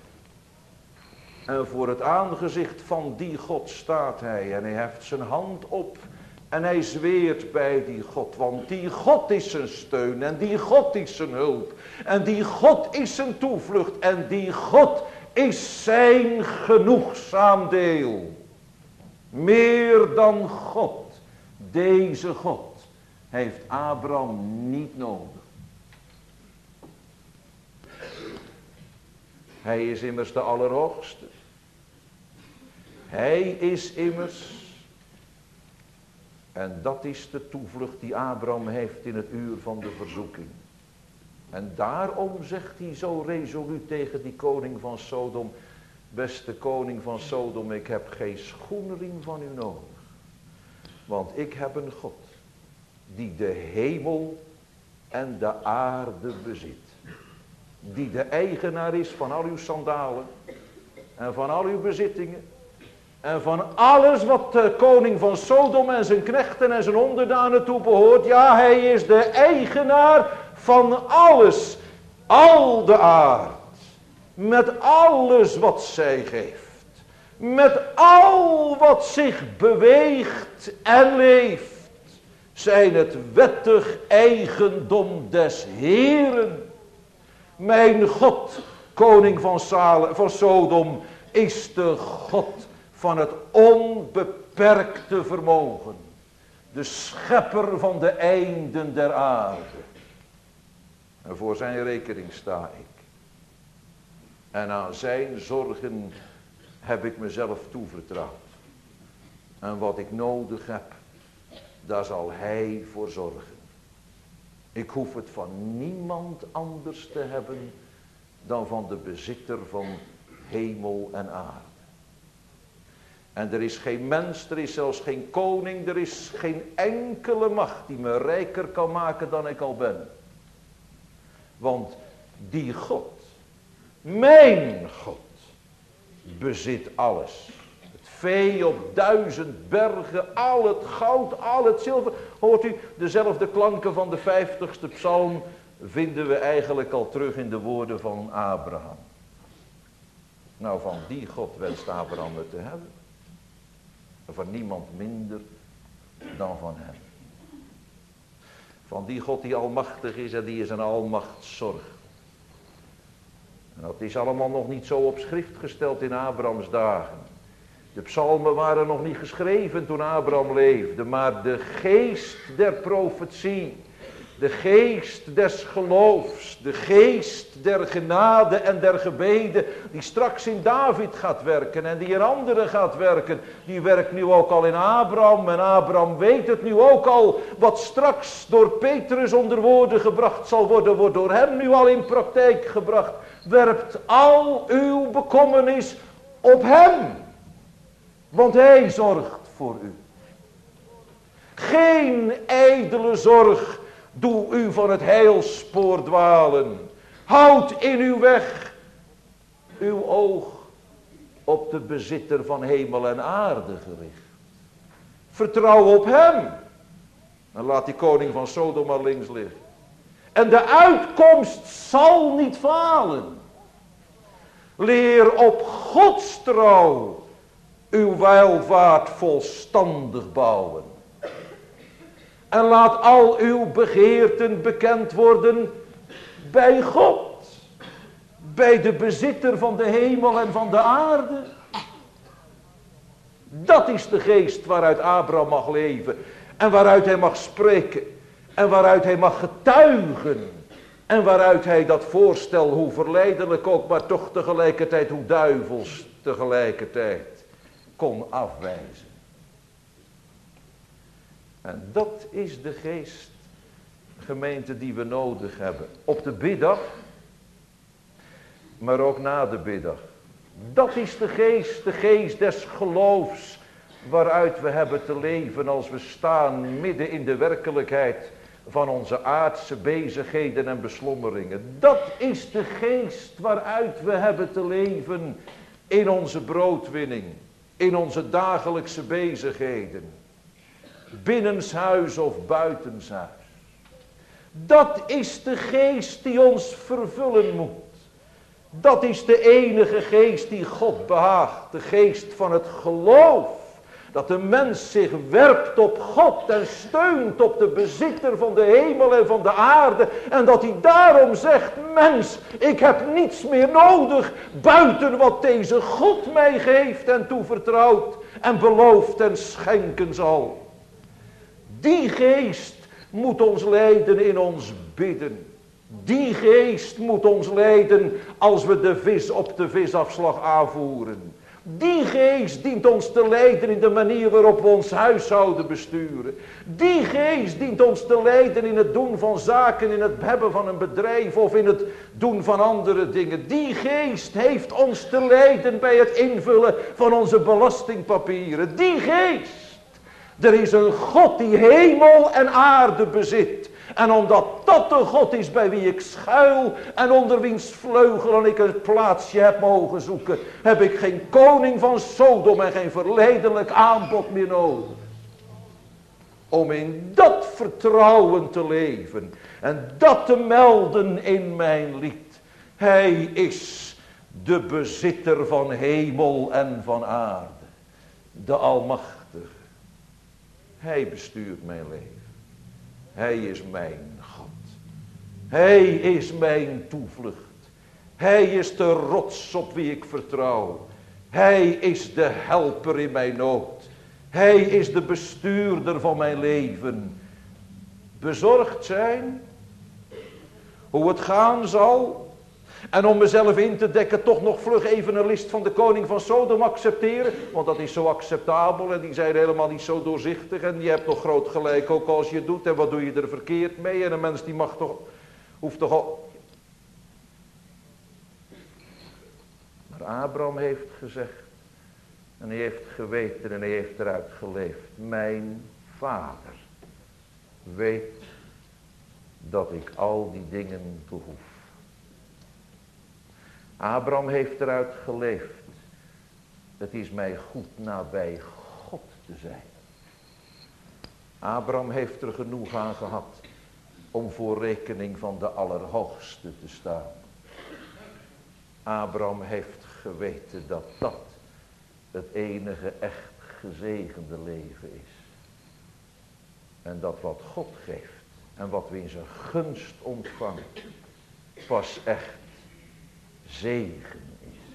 En voor het aangezicht van die God staat hij en hij heft zijn hand op en hij zweert bij die God. Want die God is zijn steun en die God is zijn hulp en die God is zijn toevlucht en die God is zijn genoegzaam deel. Meer dan God, deze God, heeft Abraham niet nodig. Hij is immers de Allerhoogste. Hij is immers, en dat is de toevlucht die Abraham heeft in het uur van de verzoeking. En daarom zegt hij zo resoluut tegen die koning van Sodom: beste koning van Sodom, ik heb geen schoenriem van u nodig. Want ik heb een God die de hemel en de aarde bezit. Die de eigenaar is van al uw sandalen en van al uw bezittingen. En van alles wat de koning van Sodom en zijn knechten en zijn onderdanen toebehoort. Ja, hij is de eigenaar van alles. Al de aard. Met alles wat zij geeft. Met al wat zich beweegt en leeft. Zijn het wettig eigendom des Heeren. Mijn God, koning van Sodom, is de God van het onbeperkte vermogen. De schepper van de einden der aarde. En voor zijn rekening sta ik. En aan zijn zorgen heb ik mezelf toevertrouwd. En wat ik nodig heb, daar zal hij voor zorgen. Ik hoef het van niemand anders te hebben dan van de bezitter van hemel en aarde. En er is geen mens, er is zelfs geen koning, er is geen enkele macht die me rijker kan maken dan ik al ben. Want die God, mijn God, bezit alles. Het vee op 1000 bergen, al het goud, al het zilver. Hoort u, dezelfde klanken van de 50ste psalm vinden we eigenlijk al terug in de woorden van Abraham. Nou, van die God wenst Abraham het te hebben. Van niemand minder dan van hem. Van die God die almachtig is en die is een almachtszorg. En dat is allemaal nog niet zo op schrift gesteld in Abrahams dagen. De psalmen waren nog niet geschreven toen Abraham leefde, maar de geest der profetie, de geest des geloofs, de geest der genade en der gebeden, die straks in David gaat werken en die in anderen gaat werken, die werkt nu ook al in Abraham. En Abraham weet het nu ook al, wat straks door Petrus onder woorden gebracht zal worden, wordt door hem nu al in praktijk gebracht. Werpt al uw bekommernis op hem, want hij zorgt voor u. Geen ijdele zorg doe u van het heilspoor dwalen. Houd in uw weg uw oog op de bezitter van hemel en aarde gericht. Vertrouw op hem. En laat die koning van Sodom maar links liggen. En de uitkomst zal niet falen. Leer op Gods trouw uw welvaart volstandig bouwen. En laat al uw begeerten bekend worden bij God. Bij de bezitter van de hemel en van de aarde. Dat is de geest waaruit Abraham mag leven. En waaruit hij mag spreken. En waaruit hij mag getuigen. En waaruit hij dat voorstel, hoe verleidelijk ook, maar toch tegelijkertijd hoe duivels tegelijkertijd, kon afwijzen. En dat is de geest, gemeente, die we nodig hebben. Op de biddag, maar ook na de biddag. Dat is de geest des geloofs, waaruit we hebben te leven als we staan midden in de werkelijkheid van onze aardse bezigheden en beslommeringen. Dat is de geest waaruit we hebben te leven in onze broodwinning, in onze dagelijkse bezigheden, binnenshuis of buitenshuis. Dat is de geest die ons vervullen moet. Dat is de enige geest die God behaagt, de geest van het geloof. Dat de mens zich werpt op God en steunt op de bezitter van de hemel en van de aarde. En dat hij daarom zegt, mens, ik heb niets meer nodig buiten wat deze God mij geeft en toevertrouwt en belooft en schenken zal. Die geest moet ons leiden in ons bidden. Die geest moet ons leiden als we de vis op de visafslag aanvoeren. Die geest dient ons te leiden in de manier waarop we ons huishouden besturen. Die geest dient ons te leiden in het doen van zaken, in het hebben van een bedrijf of in het doen van andere dingen. Die geest heeft ons te leiden bij het invullen van onze belastingpapieren. Die geest. Er is een God die hemel en aarde bezit. En omdat dat de God is bij wie ik schuil en onder wiens vleugelen ik een plaatsje heb mogen zoeken, heb ik geen koning van Sodom en geen verleidelijk aanbod meer nodig. Om in dat vertrouwen te leven en dat te melden in mijn lied. Hij is de bezitter van hemel en van aarde. De Almachtige. Hij bestuurt mijn leven. Hij is mijn God. Hij is mijn toevlucht. Hij is de rots op wie ik vertrouw. Hij is de helper in mijn nood. Hij is de bestuurder van mijn leven. Bezorgd zijn, hoe het gaan zal. En om mezelf in te dekken toch nog vlug even een list van de koning van Sodom accepteren. Want dat is zo acceptabel en die zijn helemaal niet zo doorzichtig. En je hebt nog groot gelijk ook als je het doet. En wat doe je er verkeerd mee? En een mens die mag toch, hoeft toch al... Maar Abraham heeft gezegd. En hij heeft geweten en hij heeft eruit geleefd. Mijn vader weet dat ik al die dingen behoef. Abraham heeft eruit geleefd. Het is mij goed nabij God te zijn. Abraham heeft er genoeg aan gehad om voor rekening van de Allerhoogste te staan. Abraham heeft geweten dat dat het enige echt gezegende leven is. En dat wat God geeft en wat we in zijn gunst ontvangen pas echt zegen is.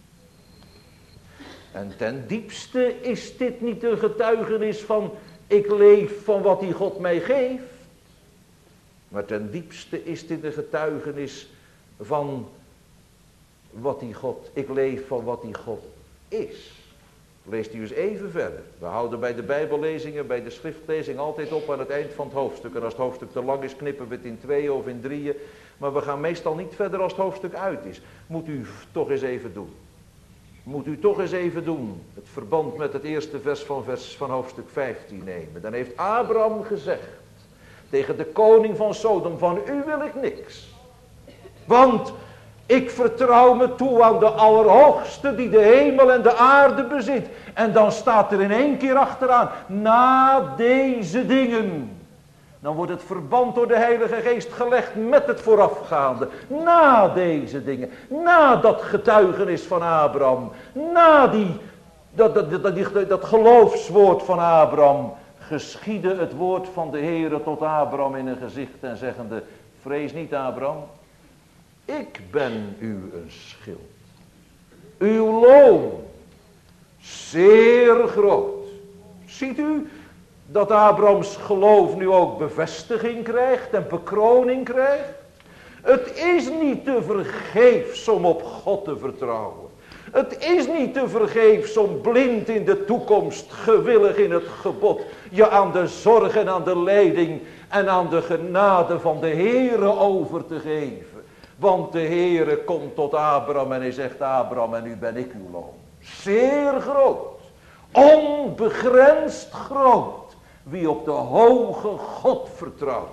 En ten diepste is dit niet een getuigenis van ik leef van wat die God mij geeft. Maar ten diepste is dit een getuigenis van wat die God, ik leef van wat die God is. Leest u eens even verder. We houden bij de bijbellezingen, bij de schriftlezing altijd op aan het eind van het hoofdstuk. En als het hoofdstuk te lang is, knippen we het in 2 of in 3. Maar we gaan meestal niet verder als het hoofdstuk uit is. Moet u toch eens even doen. Moet u toch eens even doen. Het verband met het eerste vers van hoofdstuk 15 nemen. Dan heeft Abraham gezegd tegen de koning van Sodom, van u wil ik niks. Want ik vertrouw me toe aan de Allerhoogste die de hemel en de aarde bezit. En dan staat er in 1 keer achteraan, na deze dingen. Dan wordt het verband door de Heilige Geest gelegd met het voorafgaande. Na deze dingen. Na dat getuigenis van Abraham. Na dat geloofswoord van Abraham. Geschiedde het woord van de Heere tot Abraham in een gezicht en zeggende, vrees niet Abraham. Ik ben u een schild. Uw loon zeer groot. Ziet u dat Abrahams geloof nu ook bevestiging krijgt en bekroning krijgt? Het is niet te vergeefs om op God te vertrouwen. Het is niet te vergeefs om blind in de toekomst, gewillig in het gebod, je aan de zorg en aan de leiding en aan de genade van de Heere over te geven. Want de Heere komt tot Abraham en hij zegt, Abraham, en nu ben ik uw loon. Zeer groot, onbegrensd groot. Wie op de hoge God vertrouwt,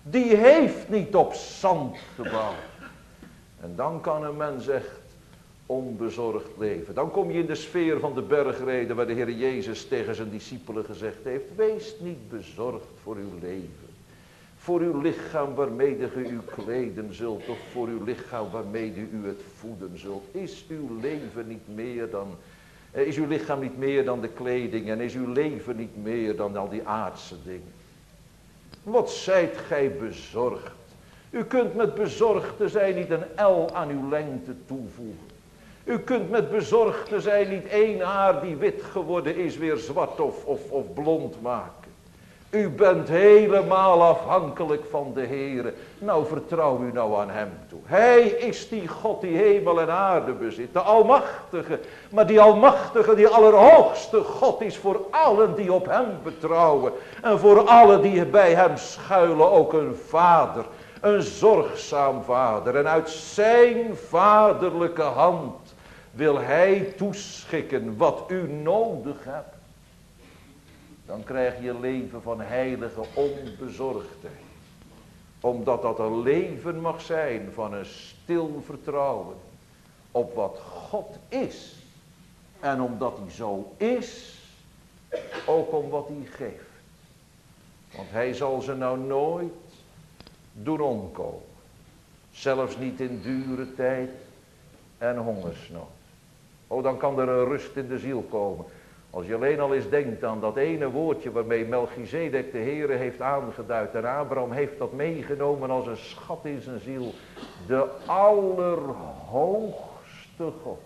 Die heeft niet op zand gebouwd. En dan kan een mens echt onbezorgd leven. Dan kom je in de sfeer van de bergreden waar de Heer Jezus tegen zijn discipelen gezegd heeft: wees niet bezorgd voor uw leven. Voor uw lichaam waarmede u u kleden zult, of voor uw lichaam waarmede u het voeden zult. Is uw leven niet meer dan, is uw lichaam niet meer dan de kleding en is uw leven niet meer dan al die aardse dingen? Wat zijt gij bezorgd? U kunt met bezorgd te zijn niet een L aan uw lengte toevoegen. U kunt met bezorgd te zijn niet één haar die wit geworden is weer zwart of blond maken. U bent helemaal afhankelijk van de Heere. Nou, vertrouw u nou aan hem toe. Hij is die God die hemel en aarde bezit. De Almachtige. Maar die Almachtige, die Allerhoogste God is voor allen die op hem betrouwen. En voor allen die bij hem schuilen ook een vader. Een zorgzaam vader. En uit zijn vaderlijke hand wil hij toeschikken wat u nodig hebt. Dan krijg je een leven van heilige onbezorgdheid. Omdat dat een leven mag zijn van een stil vertrouwen op wat God is. En omdat hij zo is, ook om wat hij geeft. Want hij zal ze nou nooit doen omkomen. Zelfs niet in dure tijd en hongersnood. Oh, dan kan er een rust in de ziel komen. Als je alleen al eens denkt aan dat ene woordje waarmee Melchizedek de Heere heeft aangeduid. En Abraham heeft dat meegenomen als een schat in zijn ziel. De Allerhoogste God.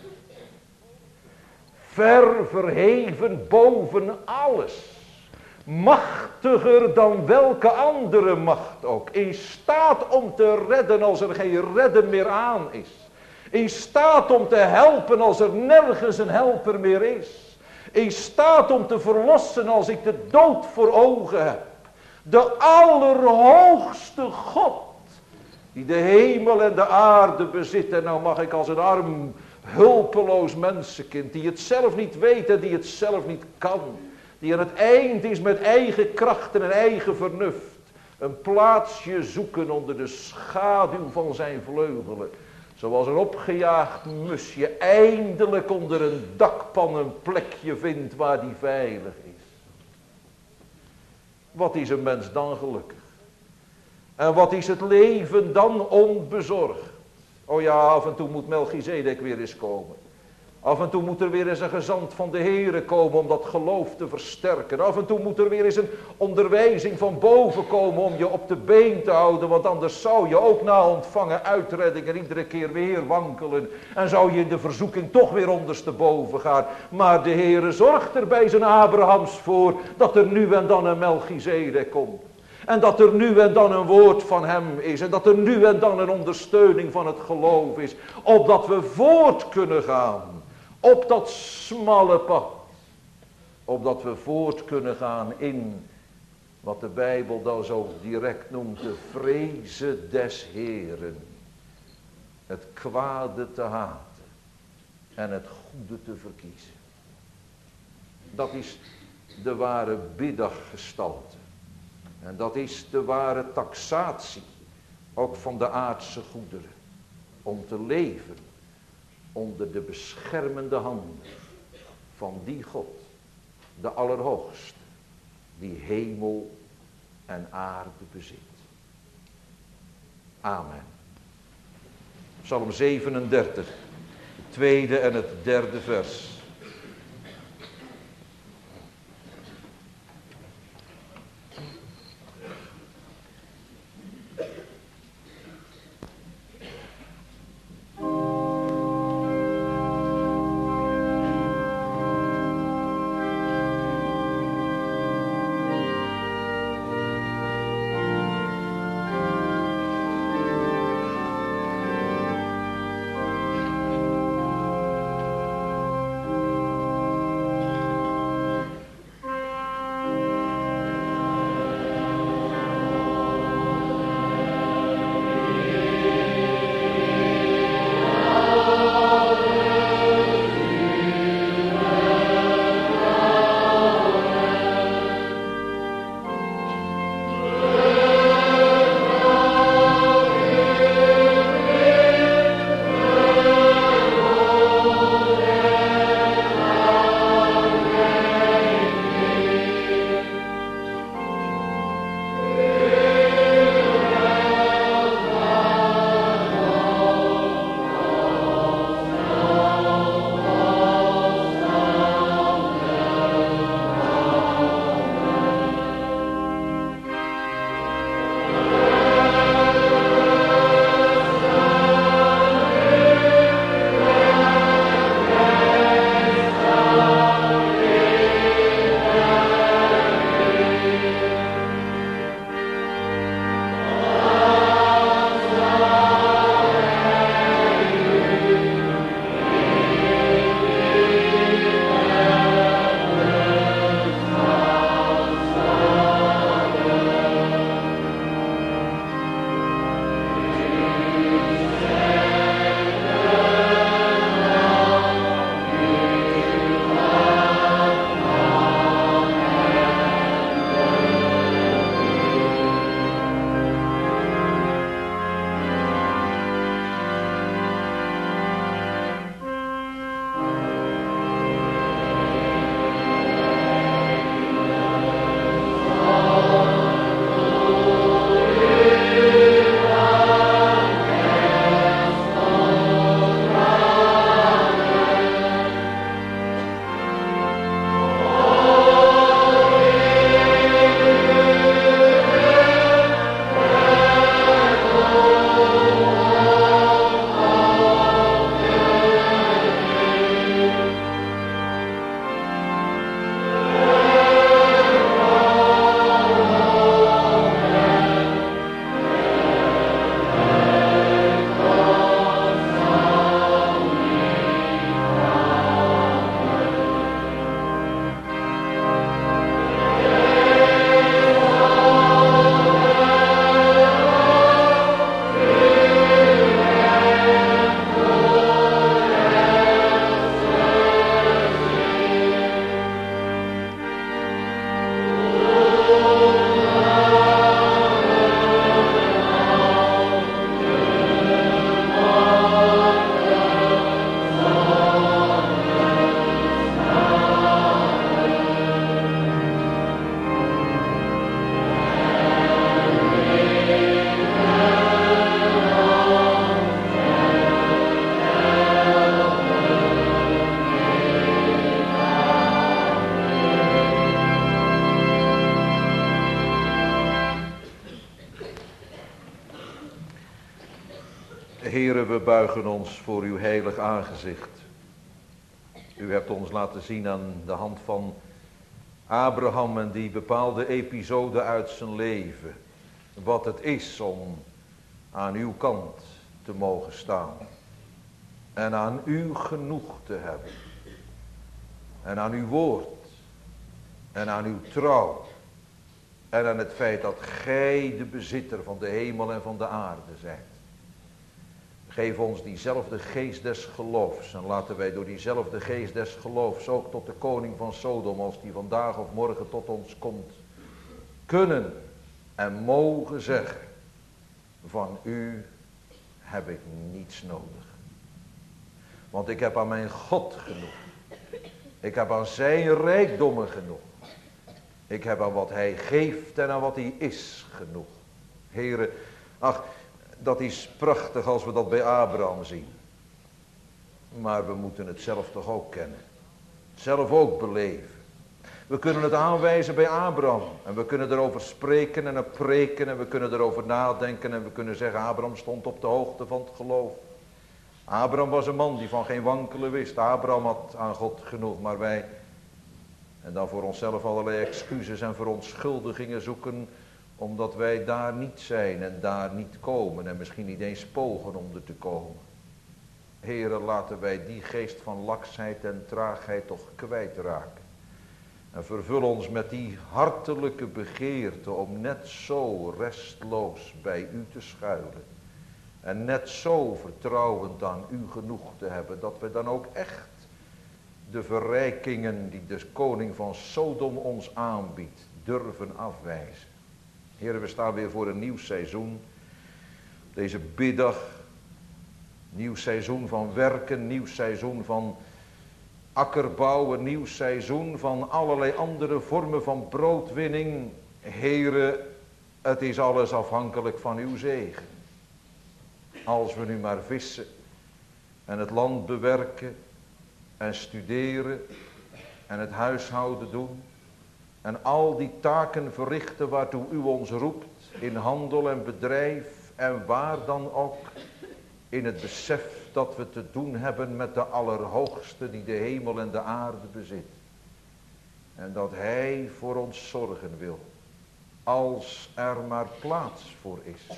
Ver verheven boven alles. Machtiger dan welke andere macht ook. In staat om te redden als er geen redden meer aan is. In staat om te helpen als er nergens een helper meer is. In staat om te verlossen als ik de dood voor ogen heb. De Allerhoogste God. Die de hemel en de aarde bezit. En nou mag ik als een arm, hulpeloos mensenkind. Die het zelf niet weet en die het zelf niet kan. Die aan het eind is met eigen krachten en eigen vernuft. Een plaatsje zoeken onder de schaduw van zijn vleugelen. Zoals een opgejaagd musje eindelijk onder een dakpan een plekje vindt waar die veilig is. Wat is een mens dan gelukkig? En wat is het leven dan onbezorgd? Oh ja, af en toe moet Melchizedek weer eens komen. Af en toe moet er weer eens een gezant van de Heere komen om dat geloof te versterken. Af en toe moet er weer eens een onderwijzing van boven komen om je op de been te houden. Want anders zou je ook na ontvangen uitreddingen iedere keer weer wankelen. En zou je in de verzoeking toch weer ondersteboven gaan. Maar de Heere zorgt er bij zijn Abrahams voor dat er nu en dan een Melchizedek komt. En dat er nu en dan een woord van hem is. En dat er nu en dan een ondersteuning van het geloof is. Opdat we voort kunnen gaan. Op dat smalle pad. Opdat we voort kunnen gaan in wat de Bijbel dan zo direct noemt. De vreze des Heeren. Het kwade te haten. En het goede te verkiezen. Dat is de ware biddachgestalte. En dat is de ware taxatie. Ook van de aardse goederen. Om te leven. Onder de beschermende handen van die God, de Allerhoogste, die hemel en aarde bezit. Amen. Psalm 37, tweede en het derde vers. buigen ons voor uw heilig aangezicht. U hebt ons laten zien aan de hand van Abraham en die bepaalde episode uit zijn leven. Wat het is om aan uw kant te mogen staan. En aan u genoeg te hebben. En aan uw woord. En aan uw trouw. En aan het feit dat gij de bezitter van de hemel en van de aarde zijt. Geef ons diezelfde geest des geloofs. En laten wij door diezelfde geest des geloofs ook tot de koning van Sodom, als die vandaag of morgen tot ons komt, kunnen en mogen zeggen: van u heb ik niets nodig. Want ik heb aan mijn God genoeg. Ik heb aan zijn rijkdommen genoeg. Ik heb aan wat hij geeft en aan wat hij is genoeg. Heren, ach, dat is prachtig als we dat bij Abraham zien. Maar we moeten het zelf toch ook kennen. Zelf ook beleven. We kunnen het aanwijzen bij Abraham. En we kunnen erover spreken en preken. En we kunnen erover nadenken. En we kunnen zeggen: Abraham stond op de hoogte van het geloof. Abraham was een man die van geen wankelen wist. Abraham had aan God genoeg. Maar wij, en dan voor onszelf allerlei excuses en verontschuldigingen zoeken, omdat wij daar niet zijn en daar niet komen. En misschien niet eens pogen om er te komen. Heren, laten wij die geest van laksheid en traagheid toch kwijtraken. En vervul ons met die hartelijke begeerte om net zo restloos bij u te schuilen. En net zo vertrouwend aan u genoeg te hebben, dat we dan ook echt de verrijkingen die de koning van Sodom ons aanbiedt, durven afwijzen. Heren, we staan weer voor een nieuw seizoen. Deze biddag. Nieuw seizoen van werken, nieuw seizoen van akkerbouw, een nieuw seizoen van allerlei andere vormen van broodwinning. Heren, het is alles afhankelijk van uw zegen. Als we nu maar vissen en het land bewerken en studeren en het huishouden doen en al die taken verrichten waartoe u ons roept in handel en bedrijf en waar dan ook, in het besef dat we te doen hebben met de Allerhoogste die de hemel en de aarde bezit. En dat hij voor ons zorgen wil, als er maar plaats voor is.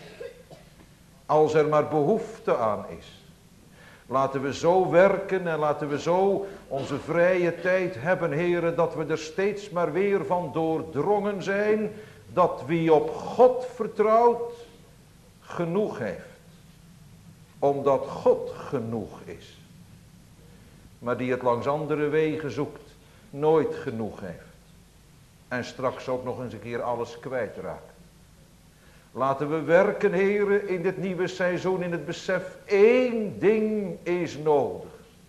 Als er maar behoefte aan is. Laten we zo werken en laten we zo onze vrije tijd hebben, heren, dat we er steeds maar weer van doordrongen zijn, dat wie op God vertrouwt, genoeg heeft. Omdat God genoeg is. Maar die het langs andere wegen zoekt, nooit genoeg heeft. En straks ook nog eens een keer alles kwijtraakt. Laten we werken, heren, in dit nieuwe seizoen in het besef: één ding is nodig.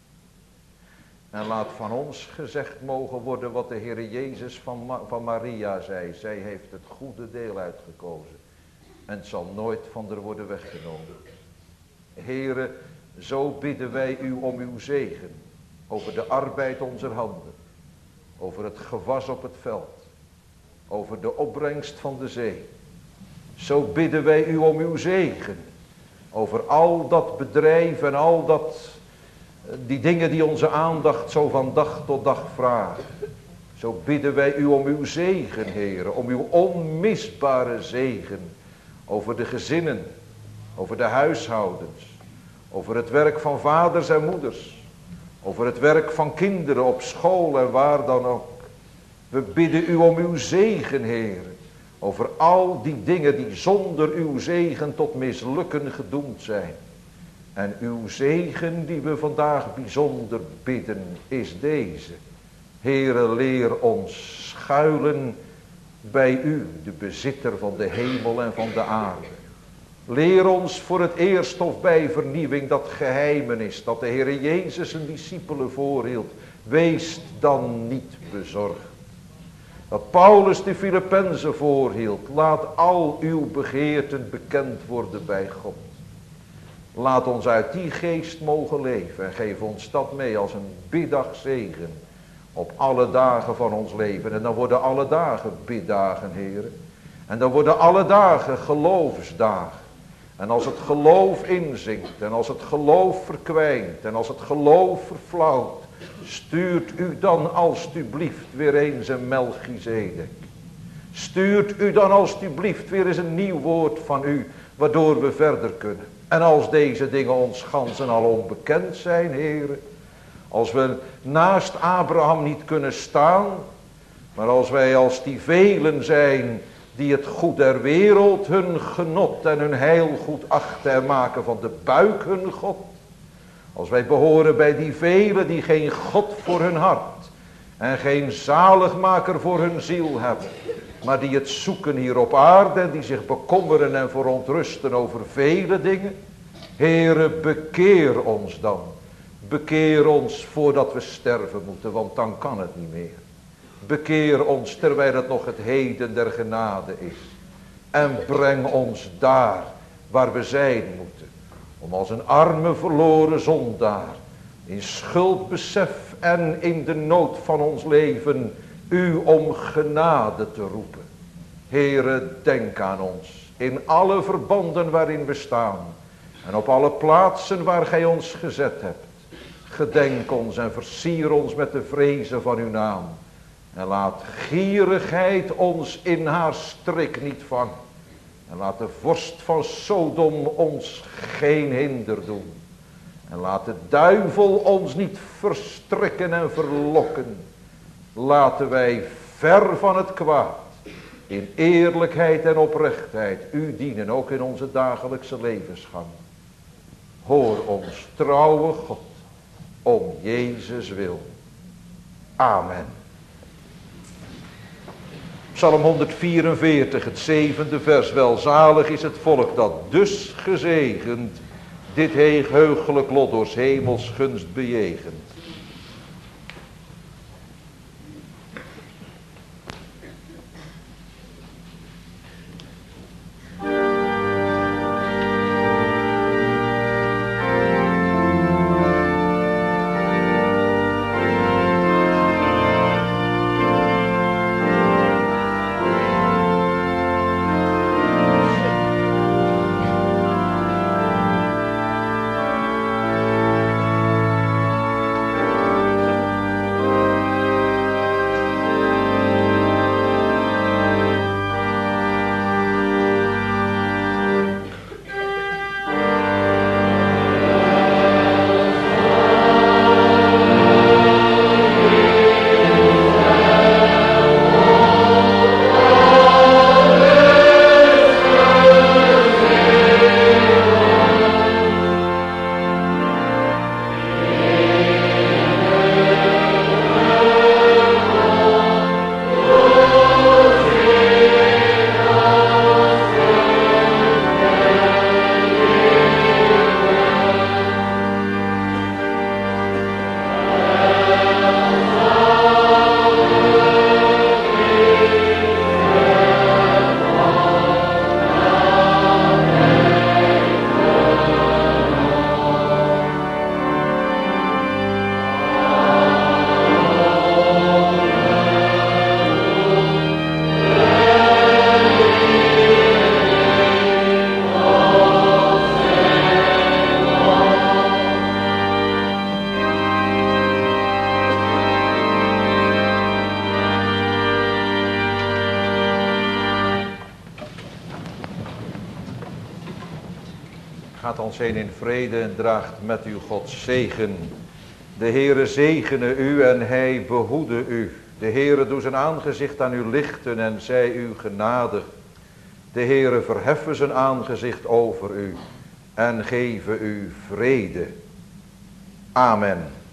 En laat van ons gezegd mogen worden wat de Heer Jezus van Maria zei. Zij heeft het goede deel uitgekozen. En het zal nooit van haar worden weggenomen. Heren, zo bidden wij u om uw zegen. Over de arbeid onze handen. Over het gewas op het veld. Over de opbrengst van de zee. Zo bidden wij u om uw zegen. Over al dat bedrijf en al dat, die dingen die onze aandacht zo van dag tot dag vragen. Zo bidden wij u om uw zegen, heren. Om uw onmisbare zegen. Over de gezinnen. Over de huishoudens. Over het werk van vaders en moeders. Over het werk van kinderen op school en waar dan ook. We bidden u om uw zegen, heren. Over al die dingen die zonder uw zegen tot mislukken gedoemd zijn. En uw zegen die we vandaag bijzonder bidden is deze. Heere, leer ons schuilen bij u, de bezitter van de hemel en van de aarde. Leer ons voor het eerst of bij vernieuwing dat geheimenis dat de Heere Jezus zijn discipelen voorhield. Wees dan niet bezorgd. Dat Paulus de Filippenzen voorhield. Laat al uw begeerten bekend worden bij God. Laat ons uit die geest mogen leven. En geef ons dat mee als een biddagzegen. Op alle dagen van ons leven. En dan worden alle dagen biddagen, heren. En dan worden alle dagen geloofsdagen. En als het geloof inzinkt en als het geloof verkwijnt en als het geloof verflauwt, stuurt u dan alstublieft weer eens een Melchizedek. Stuurt u dan alstublieft weer eens een nieuw woord van u, waardoor we verder kunnen. En als deze dingen ons ganzen al onbekend zijn, heren, als we naast Abraham niet kunnen staan, maar als wij als die velen zijn die het goed der wereld hun genot en hun heil goed achten en maken van de buik hun God. Als wij behoren bij die velen die geen God voor hun hart en geen zaligmaker voor hun ziel hebben, maar die het zoeken hier op aarde en die zich bekommeren en verontrusten over vele dingen. Heere, bekeer ons dan. Bekeer ons voordat we sterven moeten, want dan kan het niet meer. Bekeer ons terwijl het nog het heden der genade is. En breng ons daar waar we zijn moeten. Om als een arme verloren zondaar in schuldbesef en in de nood van ons leven u om genade te roepen. Heere, denk aan ons in alle verbanden waarin we staan. En op alle plaatsen waar gij ons gezet hebt. Gedenk ons en versier ons met de vrezen van uw naam. En laat gierigheid ons in haar strik niet vangen. En laat de vorst van Sodom ons geen hinder doen. En laat de duivel ons niet verstrikken en verlokken. Laten wij ver van het kwaad, in eerlijkheid en oprechtheid, u dienen, ook in onze dagelijkse levensgang. Hoor ons, trouwe God, om Jezus wil. Amen. Psalm 144, het 7e vers. Welzalig is het volk dat dus gezegend dit heugelijk lot door 's hemels gunst bejegent. Gaat ons heen in vrede en draagt met u Gods zegen. De Heere zegene u en hij behoede u. De Heere doe zijn aangezicht aan u lichten en zij u genadig. De Heere verheffen zijn aangezicht over u en geven u vrede. Amen.